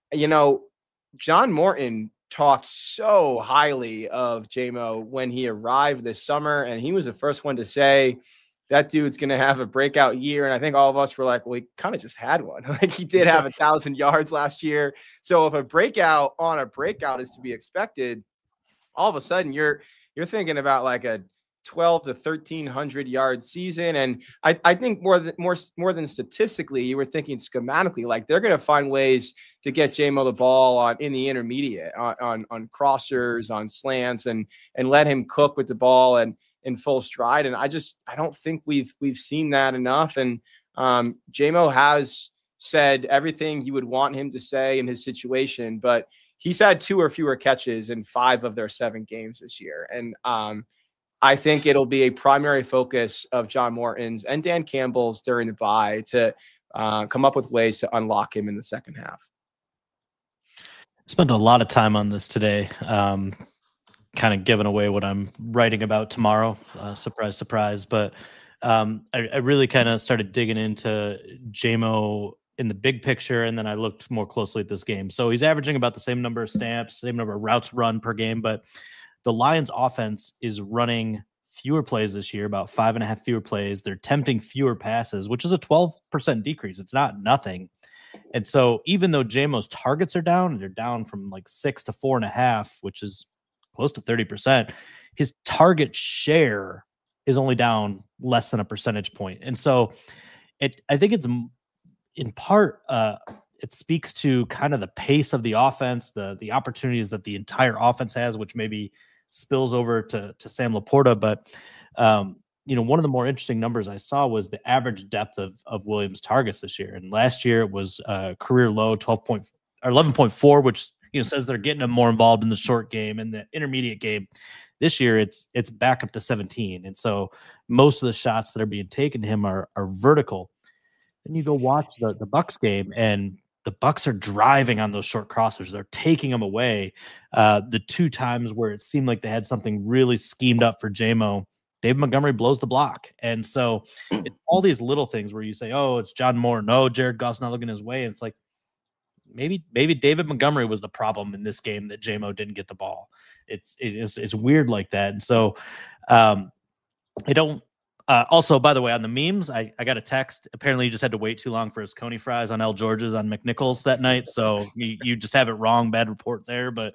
Speaker 2: John Morton talked so highly of JMO when he arrived this summer, and he was the first one to say that dude's going to have a breakout year. And I think all of us were like, well, he kind of just had one. Like, he did have 1,000 yards last year. So if a breakout on a breakout is to be expected, all of a sudden you're thinking about like a 12 to 1,300 yard season. And I think more than statistically, you were thinking schematically, like they're going to find ways to get JMO the ball in the intermediate, on crossers, on slants, and let him cook with the ball and in full stride. And I don't think we've seen that enough. And JMO has said everything you would want him to say in his situation, but he's had 2 or fewer catches in 5 of their 7 games this year. And I think it'll be a primary focus of John Morton's and Dan Campbell's during the bye to come up with ways to unlock him in the second half.
Speaker 4: Spent a lot of time on this today, kind of giving away what I'm writing about tomorrow. Surprise, surprise. But I really kind of started digging into JMO in the big picture, and then I looked more closely at this game. So he's averaging about the same number of snaps, same number of routes run per game, but the Lions offense is running fewer plays this year, about 5.5 fewer plays. They're attempting fewer passes, which is a 12% decrease. It's not nothing. And so even though JMO's targets are down, they're down from like 6 to 4.5, which is close to 30%, his target share is only down less than a percentage point. And so I think it's in part, it speaks to kind of the pace of the offense, the opportunities that the entire offense has, which maybe spills over to Sam Laporta. But, one of the more interesting numbers I saw was the average depth of Williams' targets this year. And last year it was career low, 11.4, which, says they're getting him more involved in the short game and the intermediate game. This year it's back up to 17. And so most of the shots that are being taken to him are vertical. Then you go watch the Bucs game, and the Bucs are driving on those short crossers. They're taking them away. The 2 times where it seemed like they had something really schemed up for JMO, David Montgomery blows the block. And so it's all these little things where you say, oh, it's John Moore. No, Jared Goff's not looking his way. And it's like, maybe David Montgomery was the problem in this game that JMO didn't get the ball. It's weird like that. And so I don't, also, by the way, on the memes, I got a text. Apparently, you just had to wait too long for his Coney fries on L. George's on McNichols that night. So you just have it wrong. Bad report there. But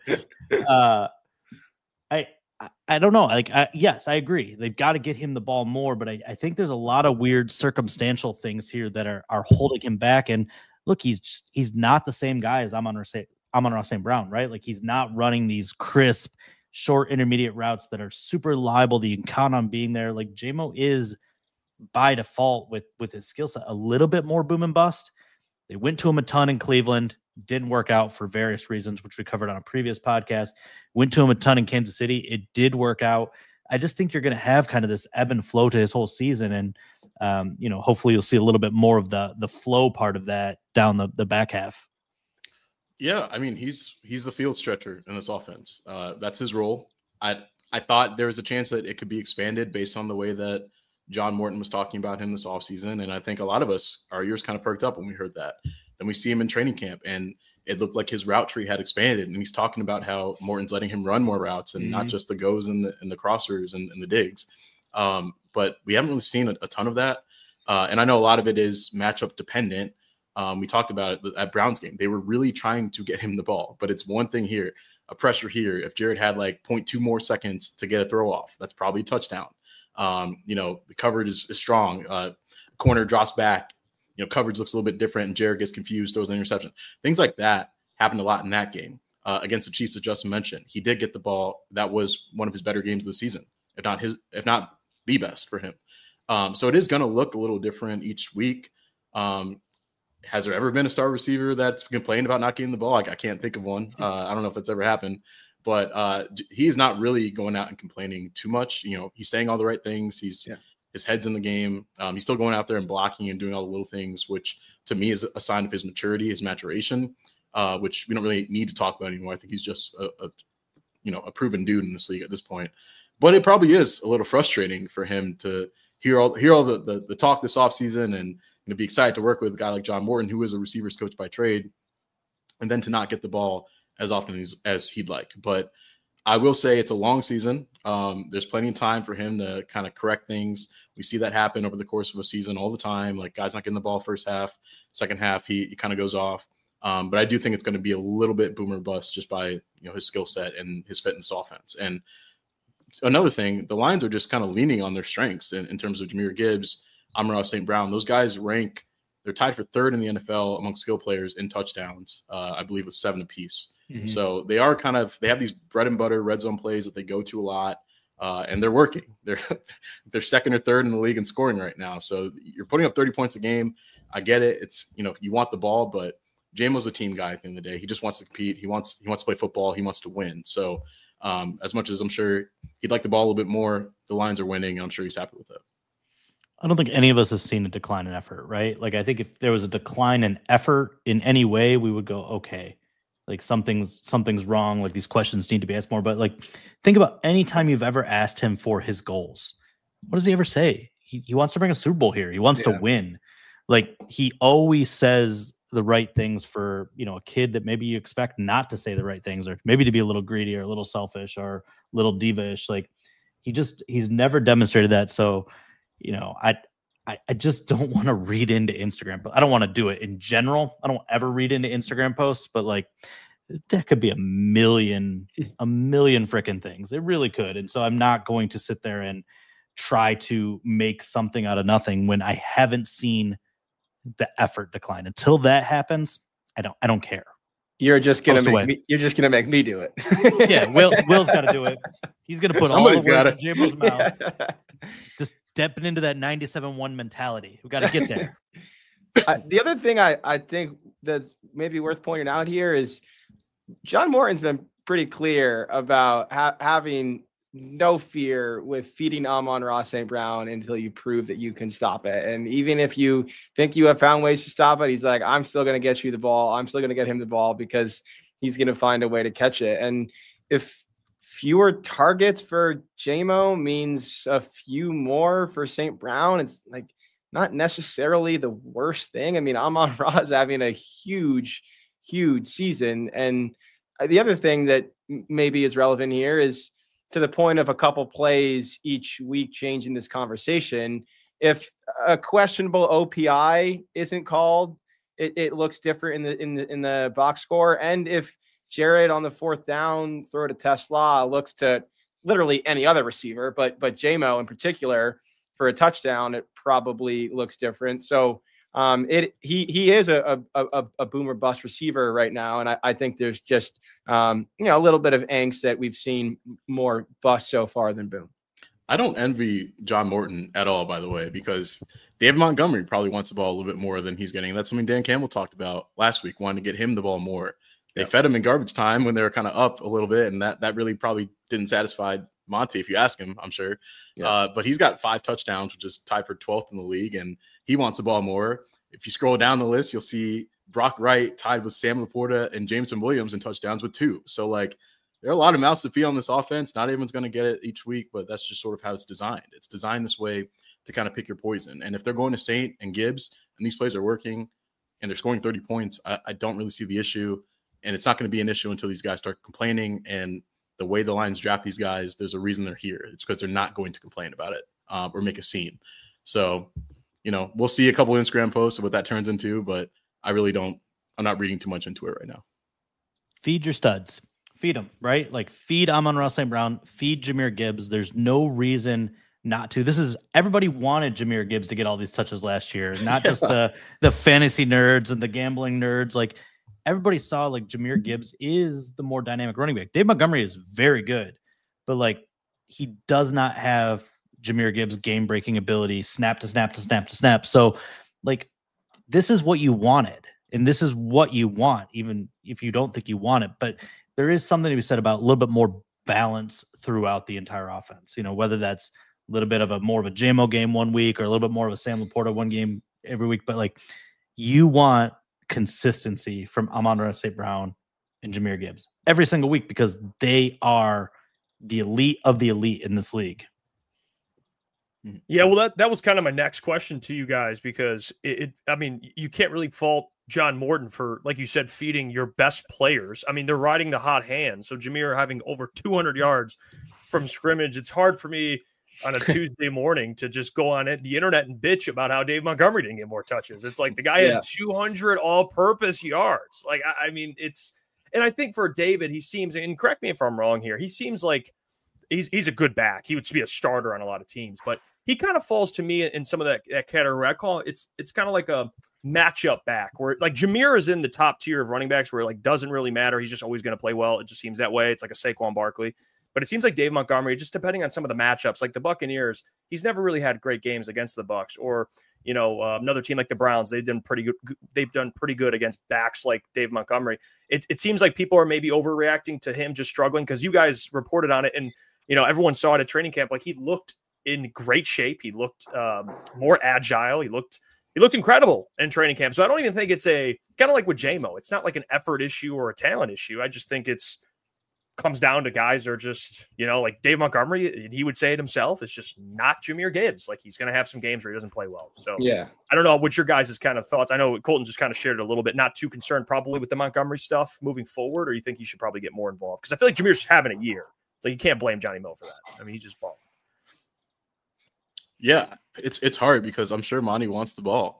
Speaker 4: I don't know. Like, yes, I agree. They've got to get him the ball more. But I think there's a lot of weird circumstantial things here that are holding him back. And look, he's not the same guy as Amon-Ra Amon-Ra St. Brown, right? Like he's not running these crisp, short intermediate routes that are super reliable that you can count on being there. Like J-Mo is by default with his skill set a little bit more boom and bust. They went to him a ton in Cleveland, didn't work out for various reasons, which we covered on a previous podcast. Went to him a ton in Kansas City. It did work out. I just think you're going to have kind of this ebb and flow to his whole season. And, hopefully you'll see a little bit more of the flow part of that down the back half.
Speaker 3: Yeah, I mean, he's the field stretcher in this offense. That's his role. I thought there was a chance that it could be expanded based on the way that John Morton was talking about him this offseason. And I think a lot of us, our ears kind of perked up when we heard that. Then we see him in training camp, and it looked like his route tree had expanded. And he's talking about how Morton's letting him run more routes and not just the goes and the crossers and the digs. But we haven't really seen a ton of that. And I know a lot of it is matchup dependent. We talked about it at Browns game. They were really trying to get him the ball, but it's one thing here, a pressure here. If Jared had like 0.2 more seconds to get a throw off, that's probably a touchdown. The coverage is strong. Corner drops back, coverage looks a little bit different and Jared gets confused, throws an interception. Things like that happened a lot in that game against the Chiefs, as Justin mentioned. He did get the ball. That was one of his better games of the season, if not the best for him. So it is going to look a little different each week. Has there ever been a star receiver that's complained about not getting the ball? I can't think of one. I don't know if that's ever happened, but he's not really going out and complaining too much. He's saying all the right things. His head's in the game. He's still going out there and blocking and doing all the little things, which to me is a sign of his maturity, his maturation, which we don't really need to talk about anymore. I think he's just a proven dude in this league at this point. But it probably is a little frustrating for him to hear all the talk this offseason and to be excited to work with a guy like John Morton, who is a receivers coach by trade, and then to not get the ball as often as he'd like. But I will say it's a long season. There's plenty of time for him to kind of correct things. We see that happen over the course of a season all the time. Like guys not getting the ball first half, second half, he kind of goes off. But I do think it's going to be a little bit boomer bust just by his skill set and his fit in this offense. And another thing, the Lions are just kind of leaning on their strengths in terms of Jahmyr Gibbs, Amon-Ra St. Brown. Those guys they're tied for third in the NFL among skill players in touchdowns, I believe with 7 apiece. Mm-hmm. So they have these bread and butter red zone plays that they go to a lot, and they're working. They're second or third in the league in scoring right now. So you're putting up 30 points a game. I get it. It's, you want the ball, but J-Mo's a team guy at the end of the day. He just wants to compete. He wants to play football. He wants to win. So as much as I'm sure he'd like the ball a little bit more, the Lions are winning, and I'm sure he's happy with it.
Speaker 4: I don't think any of us have seen a decline in effort, right? Like, I think if there was a decline in effort in any way, we would go, okay, like something's wrong. Like these questions need to be asked more. But like, think about any time you've ever asked him for his goals. What does he ever say? He wants to bring a Super Bowl here. He wants to win. Like he always says the right things for, a kid that maybe you expect not to say the right things, or maybe to be a little greedy or a little selfish or a little diva-ish. Like he's never demonstrated that. So, I just don't want to read into Instagram, but I don't want to do it in general. I don't ever read into Instagram posts, but like that could be a million freaking things. It really could. And so I'm not going to sit there and try to make something out of nothing when I haven't seen the effort decline. Until that happens, I don't care.
Speaker 2: You're just gonna make me do it.
Speaker 4: Yeah, Will's got to do it. He's gonna put all the words in J-Mo's mouth. Just stepping into that 97-1 mentality. We got to get there.
Speaker 2: The other thing I think that's maybe worth pointing out here is John Morton's been pretty clear about having no fear with feeding Amon-Ra St. Brown until you prove that you can stop it. And even if you think you have found ways to stop it, he's like, I'm still going to get you the ball. I'm still going to get him the ball because he's going to find a way to catch it. And if fewer targets for J-Mo means a few more for St. Brown, it's like not necessarily the worst thing. I mean, Amon-Ra is having a huge season. And the other thing that maybe is relevant here is, to the point of a couple plays each week changing this conversation, if a questionable OPI isn't called, it looks different in the box score. And if Jared on the fourth down throw to Tesla looks to literally any other receiver, but J-Mo in particular for a touchdown, it probably looks different. So He is a boom or bust receiver right now, and I think there's just a little bit of angst that we've seen more bust so far than boom.
Speaker 3: I don't envy John Morton at all, by the way, because David Montgomery probably wants the ball a little bit more than he's getting. That's something Dan Campbell talked about last week, wanting to get him the ball more. They fed him in garbage time when they were kind of up a little bit, and that really probably didn't satisfy Monty, if you ask him, I'm sure. Yeah. But he's got 5 touchdowns, which is tied for 12th in the league, and he wants the ball more. If you scroll down the list, you'll see Brock Wright tied with Sam Laporta and Jameson Williams in touchdowns with 2. So, there are a lot of mouths to feed on this offense. Not everyone's going to get it each week, but that's just sort of how it's designed. It's designed this way to kind of pick your poison. And if they're going to Saint and Gibbs and these plays are working and they're scoring 30 points, I don't really see the issue. And it's not going to be an issue until these guys start complaining. And the way the Lions draft these guys, there's a reason they're here. It's because they're not going to complain about it or make a scene. So, we'll see a couple Instagram posts of what that turns into, but I'm not reading too much into it right now.
Speaker 4: Feed your studs. Feed them, right? Feed Amon-Ra St. Brown, feed Jahmyr Gibbs. There's no reason not to. Everybody wanted Jahmyr Gibbs to get all these touches last year, not just the fantasy nerds and the gambling nerds. Everybody saw Jahmyr Gibbs is the more dynamic running back. Dave Montgomery is very good, but he does not have Jahmyr Gibbs' game-breaking ability, snap to snap to snap to snap. So, this is what you wanted, and this is what you want, even if you don't think you want it. But there is something to be said about a little bit more balance throughout the entire offense. Whether that's a little bit of more of a JMO game one week or a little bit more of a Sam Laporta one game every week. But you want consistency from Amon-Ra St. Brown and Jahmyr Gibbs every single week because they are the elite of the elite in this league.
Speaker 1: Yeah, well, that was kind of my next question to you guys because you can't really fault John Morton for, like you said, feeding your best players. They're riding the hot hand. So Jahmyr having over 200 yards from scrimmage. It's hard for me on a Tuesday morning to just go on the internet and bitch about how Dave Montgomery didn't get more touches. It's the guy had 200 all-purpose yards. And I think for David, he seems, and correct me if I'm wrong here, he seems like he's a good back. He would be a starter on a lot of teams, but he kind of falls to me in some of that category. I call it, it's kind of like a matchup back where Jahmyr is in the top tier of running backs where it doesn't really matter. He's just always going to play well. It just seems that way. It's like a Saquon Barkley, but it seems like Dave Montgomery, just depending on some of the matchups, like the Buccaneers, he's never really had great games against the Bucs or, another team like the Browns. They've done pretty good. They've done pretty good against backs like Dave Montgomery. It seems like people are maybe overreacting to him just struggling because you guys reported on it and, everyone saw it at training camp. He looked in great shape. He looked more agile. He looked incredible in training camp. So I don't even think it's a kind of like with JMO. It's not like an effort issue or a talent issue. I just think it's comes down to guys are just, like Dave Montgomery, he would say it himself. It's just not Jahmyr Gibbs. He's going to have some games where he doesn't play well. So yeah, I don't know what your guys' kind of thoughts. I know Colton just kind of shared it a little bit, not too concerned probably with the Montgomery stuff moving forward, or you think he should probably get more involved? Because I feel like Jahmyr's having a year. So you can't blame Johnny Mill for that. He just balled.
Speaker 3: Yeah, it's hard because I'm sure Monty wants the ball.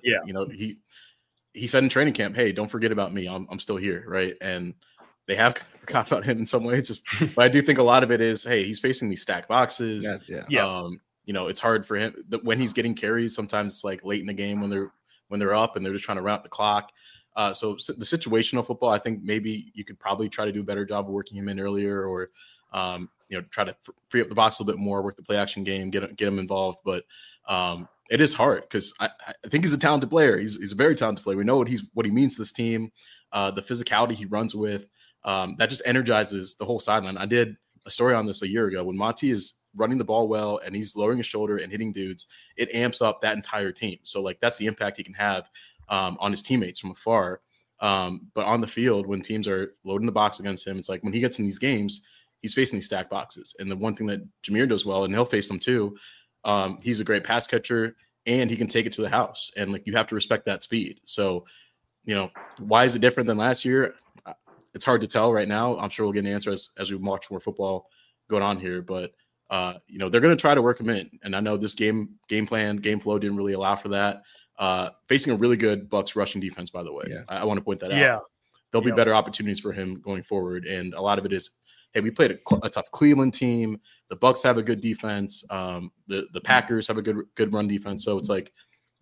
Speaker 3: He said in training camp, "Hey, don't forget about me. I'm still here," right? And they have forgot about him in some ways. But I do think a lot of it is, hey, he's facing these stacked boxes. Yeah. It's hard for him when he's getting carries. Sometimes it's late in the game when they're up and they're just trying to run out the clock. So the situational football, I think maybe you could probably try to do a better job of working him in earlier, or try to free up the box a little bit more, work the play action game, get him involved. But it is hard because I think he's a talented player. He's a very talented player. We know what he means to this team, the physicality he runs with. That just energizes the whole sideline. I did a story on this a year ago. When Monty is running the ball well and he's lowering his shoulder and hitting dudes, it amps up that entire team. So that's the impact he can have on his teammates from afar. But on the field, when teams are loading the box against him, it's when he gets in these games, he's facing these stacked boxes. And the one thing that Jahmyr does well, and he'll face them too, he's a great pass catcher and he can take it to the house. And you have to respect that speed. So, why is it different than last year? It's hard to tell right now. I'm sure we'll get an answer as we watch more football going on here. But, they're going to try to work him in. And I know this game plan, game flow didn't really allow for that. Facing a really good Bucs rushing defense, by the way. Yeah. I want to point that out. Yeah. There'll be better opportunities for him going forward. And a lot of it is, hey, we played a tough Cleveland team. The Bucs have a good defense. The Packers have a good run defense. So it's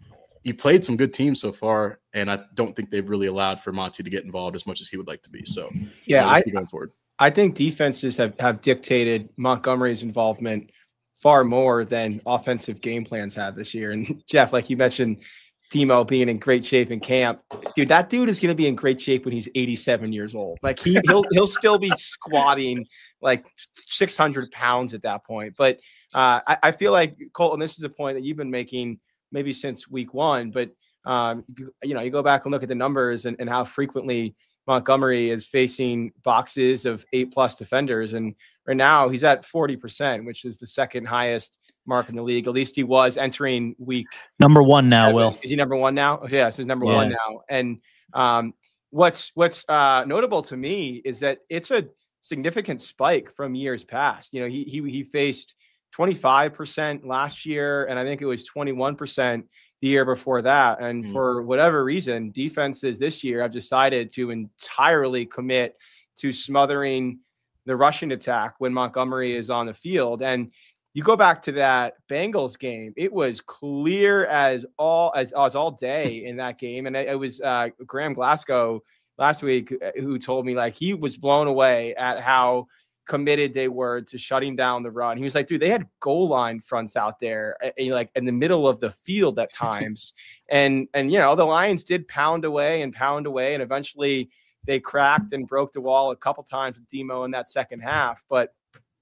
Speaker 3: he played some good teams so far, and I don't think they've really allowed for Monty to get involved as much as he would like to be. So going forward.
Speaker 2: I think defenses have dictated Montgomery's involvement far more than offensive game plans have this year. And Jeff, like you mentioned, Demo being in great shape in camp, dude, that dude is going to be in great shape when he's 87 years old. Like he'll still be squatting like 600 pounds at that point. But I feel like, Colton, this is a point that you've been making maybe since week one, but you go back and look at the numbers and how frequently Montgomery is facing boxes of 8+ defenders. And right now he's at 40%, which is the second highest mark in the league. At least he was entering week
Speaker 4: number 1 now.
Speaker 2: 7.
Speaker 4: Will,
Speaker 2: is he number 1 now? Yeah, so he's number 1 now. And what's notable to me is that it's a significant spike from years past. He faced 25% last year, and I think it was 21% the year before that. And for whatever reason, defenses this year have decided to entirely commit to smothering the rushing attack when Montgomery is on the field. And you go back to that Bengals game, it was clear as all day in that game. And it was Graham Glasgow last week who told me like he was blown away at how committed they were to shutting down the run. He was like, dude, they had goal line fronts out there like in the middle of the field at times. and the Lions did pound away. And eventually they cracked and broke the wall a couple times with Demo in that second half. But,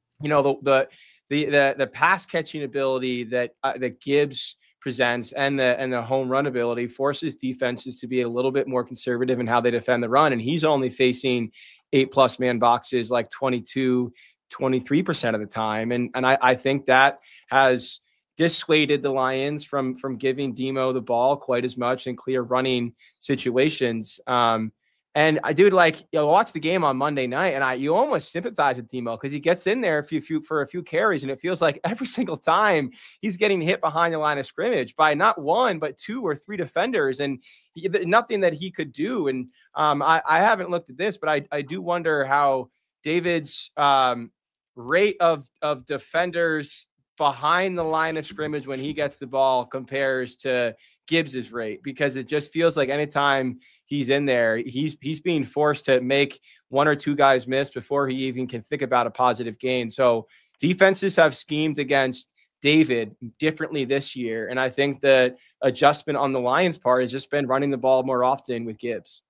Speaker 2: the pass catching ability that Gibbs presents and the home run ability forces defenses to be a little bit more conservative in how they defend the run. And he's only facing 8+ man boxes like 22, 23% of the time. And I think that has dissuaded the Lions from giving Demo the ball quite as much in clear running situations. And I do watch the game on Monday night, and you almost sympathize with Demo because he gets in there for a few carries, and it feels like every single time he's getting hit behind the line of scrimmage by not 1 but 2 or 3 defenders, and nothing that he could do. And I haven't looked at this, but I do wonder how David's rate of defenders behind the line of scrimmage when he gets the ball compares to Gibbs's rate, because it just feels like anytime he's in there, he's being forced to make 1 or 2 guys miss before he even can think about a positive gain. So defenses have schemed against David differently this year. And I think the adjustment on the Lions part has just been running the ball more often with Gibbs.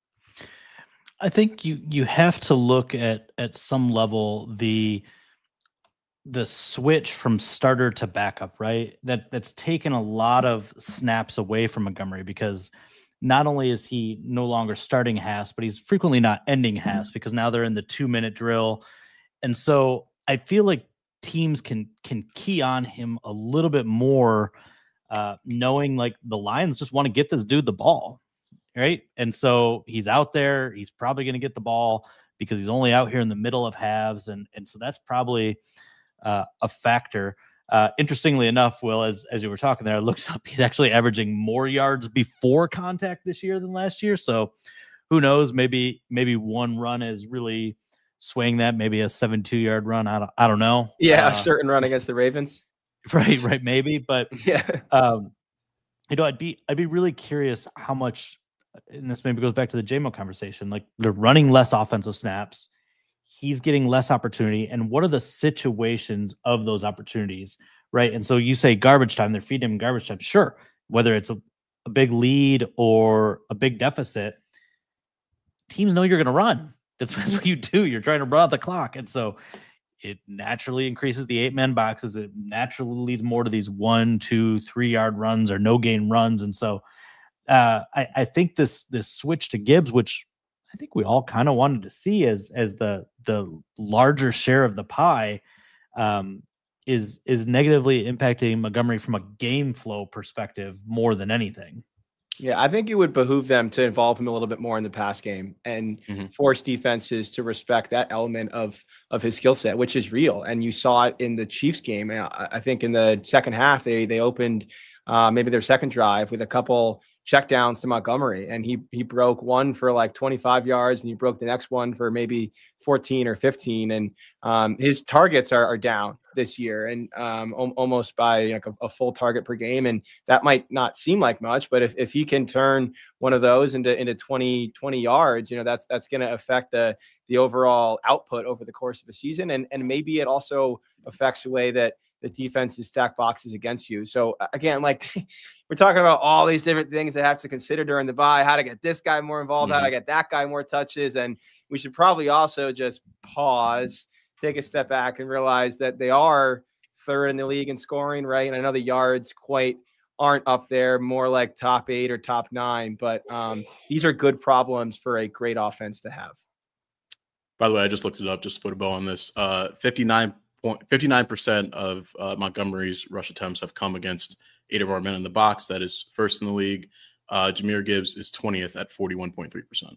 Speaker 4: I think you have to look at some level the switch from starter to backup, right? That's taken a lot of snaps away from Montgomery, because not only is he no longer starting halves, but he's frequently not ending halves because now they're in the 2-minute drill. And so I feel like teams can key on him a little bit more, knowing like the Lions just want to get this dude the ball, right? And so he's out there, he's probably going to get the ball because he's only out here in the middle of halves. And so that's probably a factor. Interestingly enough, Will, as you were talking there, I looked up, he's actually averaging more yards before contact this year than last year. So who knows, maybe one run is really swaying that, maybe a 72-yard run. I don't know.
Speaker 2: Yeah. A certain run against the Ravens.
Speaker 4: Right. Maybe, but
Speaker 2: yeah.
Speaker 4: I'd be really curious how much, and this maybe goes back to the JMO conversation, like they're running less offensive snaps. He's getting less opportunity. And what are the situations of those opportunities, right? And so you say garbage time, they're feeding him garbage time. Sure. Whether it's a big lead or a big deficit, teams know you're going to run. That's what you do. You're trying to run out the clock. And so it naturally increases the 8-man boxes. It naturally leads more to these 1, 2, 3-yard runs or no gain runs. And so I think this switch to Gibbs, which I think we all kind of wanted to see as the larger share of the pie, is negatively impacting Montgomery from a game flow perspective more than anything.
Speaker 2: Yeah, I think it would behoove them to involve him a little bit more in the pass game and force defenses to respect that element of his skill set, which is real. And you saw it in the Chiefs game. I think in the second half, they opened maybe their second drive with a couple checkdowns to Montgomery, and he broke one for like 25 yards, and he broke the next one for maybe 14 or 15. And his targets are down this year, and almost by like a full target per game. And that might not seem like much, but if he can turn one of those into 20 yards, that's going to affect the overall output over the course of a season. And maybe it also affects the way that the defenses stack boxes against you. So again, like we're talking about all these different things that have to consider during the bye, how to get this guy more involved, how to get that guy more touches. And we should probably also just pause, take a step back and realize that they are third in the league in scoring, right? And I know the yards aren't up there, more like top 8 or top 9, but these are good problems for a great offense to have.
Speaker 3: By the way, I just looked it up just to put a bow on this. 59% of Montgomery's rush attempts have come against 8 or more men in the box. That is first in the league. Jahmyr Gibbs is 20th at 41.3%.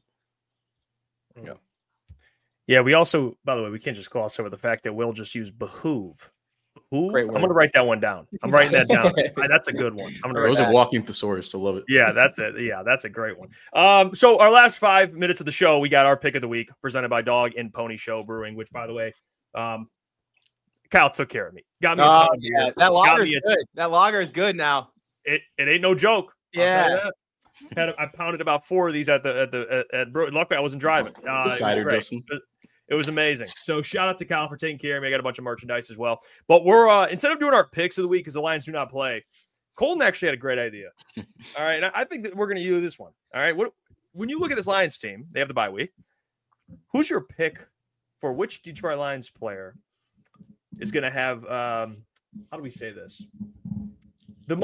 Speaker 1: Yeah, we also, by the way, we can't just gloss over the fact that Will just used behoove.
Speaker 2: Great
Speaker 1: I'm going to write that one down. I'm writing that down. That's a good one. I'm going to write that.
Speaker 3: It was a walking thesaurus. I love it.
Speaker 1: Yeah, that's it. Yeah, that's a great one. So our last 5 minutes of the show, we got our pick of the week presented by Dog and Pony Show Brewing, which, by the way, Kyle took care of me. Got me.
Speaker 2: That lager is good. That lager is good now.
Speaker 1: It ain't no joke.
Speaker 2: Yeah.
Speaker 1: I pounded about 4 of these at luckily I wasn't driving. It was amazing. So shout out to Kyle for taking care of me. I got a bunch of merchandise as well. But we're instead of doing our picks of the week because the Lions do not play, Colton actually had a great idea. All right, I think that we're going to use this one. All right, when you look at this Lions team, they have the bye week. Who's your pick for which Detroit Lions player is going to have? How do we say this? The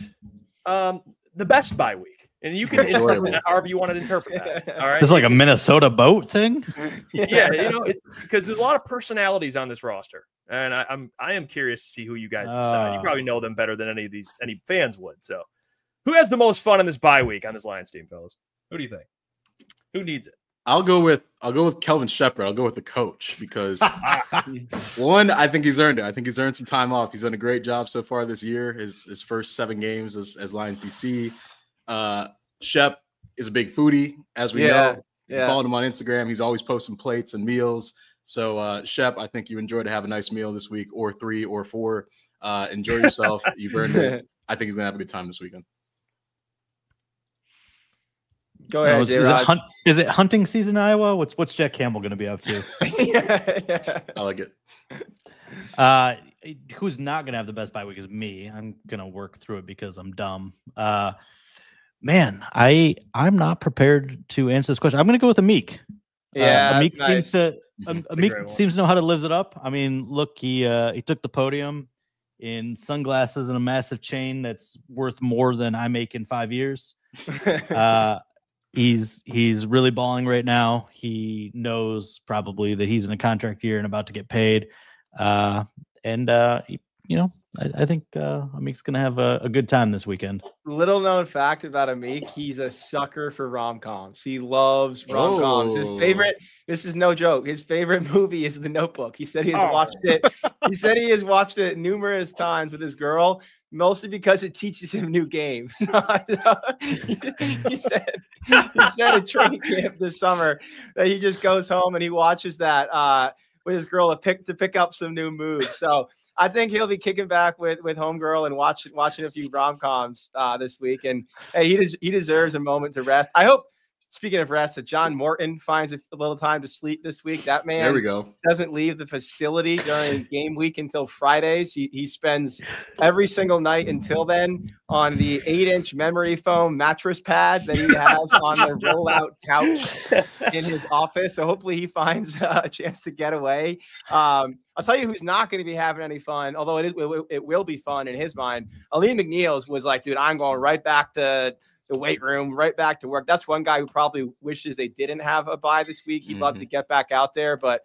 Speaker 1: best bye week. And you can interpret that however you want to interpret that. All right.
Speaker 4: It's like a Minnesota boat thing.
Speaker 1: Yeah, because there's a lot of personalities on this roster, and I am curious to see who you guys decide. You probably know them better than any fans would. So, who has the most fun in this bye week on this Lions team, fellas? Who do you think? Who needs it?
Speaker 3: I'll go with Kelvin Shepherd. I'll go with the coach because one, I think he's earned it. I think he's earned some time off. He's done a great job so far this year. His first 7 games as Lions DC. Shep is a big foodie, as we know. Yeah. Followed him on Instagram. He's always posting plates and meals. So, Shep, I think you enjoyed to have a nice meal this week, or 3 or 4. Enjoy yourself. You've earned it. I think he's gonna have a good time this weekend.
Speaker 2: Go ahead.
Speaker 4: Is it hunting season in Iowa? What's Jack Campbell going to be up to?
Speaker 3: Yeah. I like it.
Speaker 4: Who's not going to have the best bye week is me. I'm going to work through it because I'm dumb. Man, I'm not prepared to answer this question. I'm going to go with Amik.
Speaker 2: Yeah,
Speaker 4: Amik seems to know how to live it up. I mean, look, he took the podium in sunglasses and a massive chain that's worth more than I make in 5 years. He's really balling right now. He knows probably that he's in a contract year and about to get paid. I think Amik's going to have a good time this weekend.
Speaker 2: Little known fact about Amik, he's a sucker for rom-coms. He loves rom-coms. His favorite, this is no joke, his favorite movie is The Notebook. He said he has watched it. He said he has watched it numerous times with his girl, mostly because it teaches him new games. He said at training camp this summer that he just goes home and he watches that with his girl to pick up some new moves. So I think he'll be kicking back with homegirl and watching a few rom-coms this week. And hey, he deserves a moment to rest. I hope, speaking of rest, that John Morton finds a little time to sleep this week. That man
Speaker 3: there we go.
Speaker 2: Doesn't leave the facility during game week until Fridays. He spends every single night until then on the 8-inch memory foam mattress pad that he has on the rollout couch in his office. So hopefully he finds a chance to get away. I'll tell you who's not going to be having any fun, although it will be fun in his mind. Alim McNeil was like, dude, I'm going right back to the weight room, right back to work. That's one guy who probably wishes they didn't have a bye this week. He'd love to get back out there, but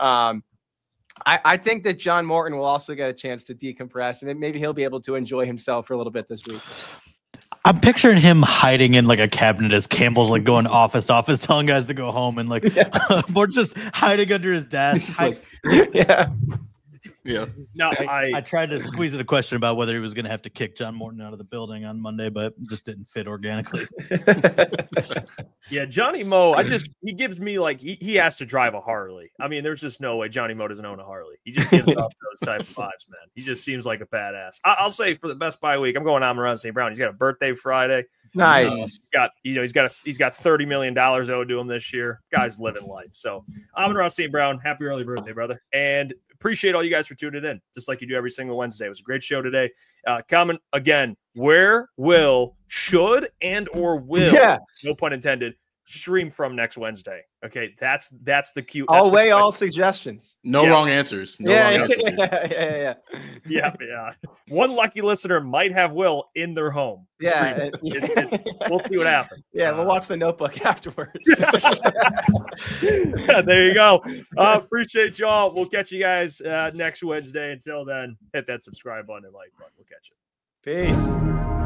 Speaker 2: I think that John Morton will also get a chance to decompress, and maybe he'll be able to enjoy himself for a little bit this week.
Speaker 4: I'm picturing him hiding in like a cabinet as Campbell's like going office to office, telling guys to go home, and like more just hiding under his desk.
Speaker 2: Yeah.
Speaker 3: Yeah.
Speaker 1: No,
Speaker 4: I tried to squeeze in a question about whether he was going to have to kick John Morton out of the building on Monday, but it just didn't fit organically.
Speaker 1: Yeah, Johnny Mo, he gives me like he has to drive a Harley. I mean, there's just no way Johnny Mo doesn't own a Harley. He just gives off those type of vibes, man. He just seems like a badass. I'll say for the best bye week, I'm going Amon-Ra St. Brown. He's got a birthday Friday.
Speaker 2: Nice.
Speaker 1: He's got $30 million owed to him this year. Guy's living life. So Amon-Ra St. Brown, happy early birthday, brother. And appreciate all you guys for tuning in, just like you do every single Wednesday. It was a great show today. Comment again, where should or will, no pun intended, stream from next Wednesday. Okay, that's the cue.
Speaker 2: I'll weigh all suggestions.
Speaker 3: No wrong answers. No wrong answers.
Speaker 1: Yeah. One lucky listener might have Will in their home.
Speaker 2: Yeah.
Speaker 1: We'll see what happens.
Speaker 2: Yeah, we'll watch The Notebook afterwards.
Speaker 1: There you go. Appreciate y'all. We'll catch you guys next Wednesday. Until then, hit that subscribe button and like button. We'll catch you.
Speaker 2: Peace.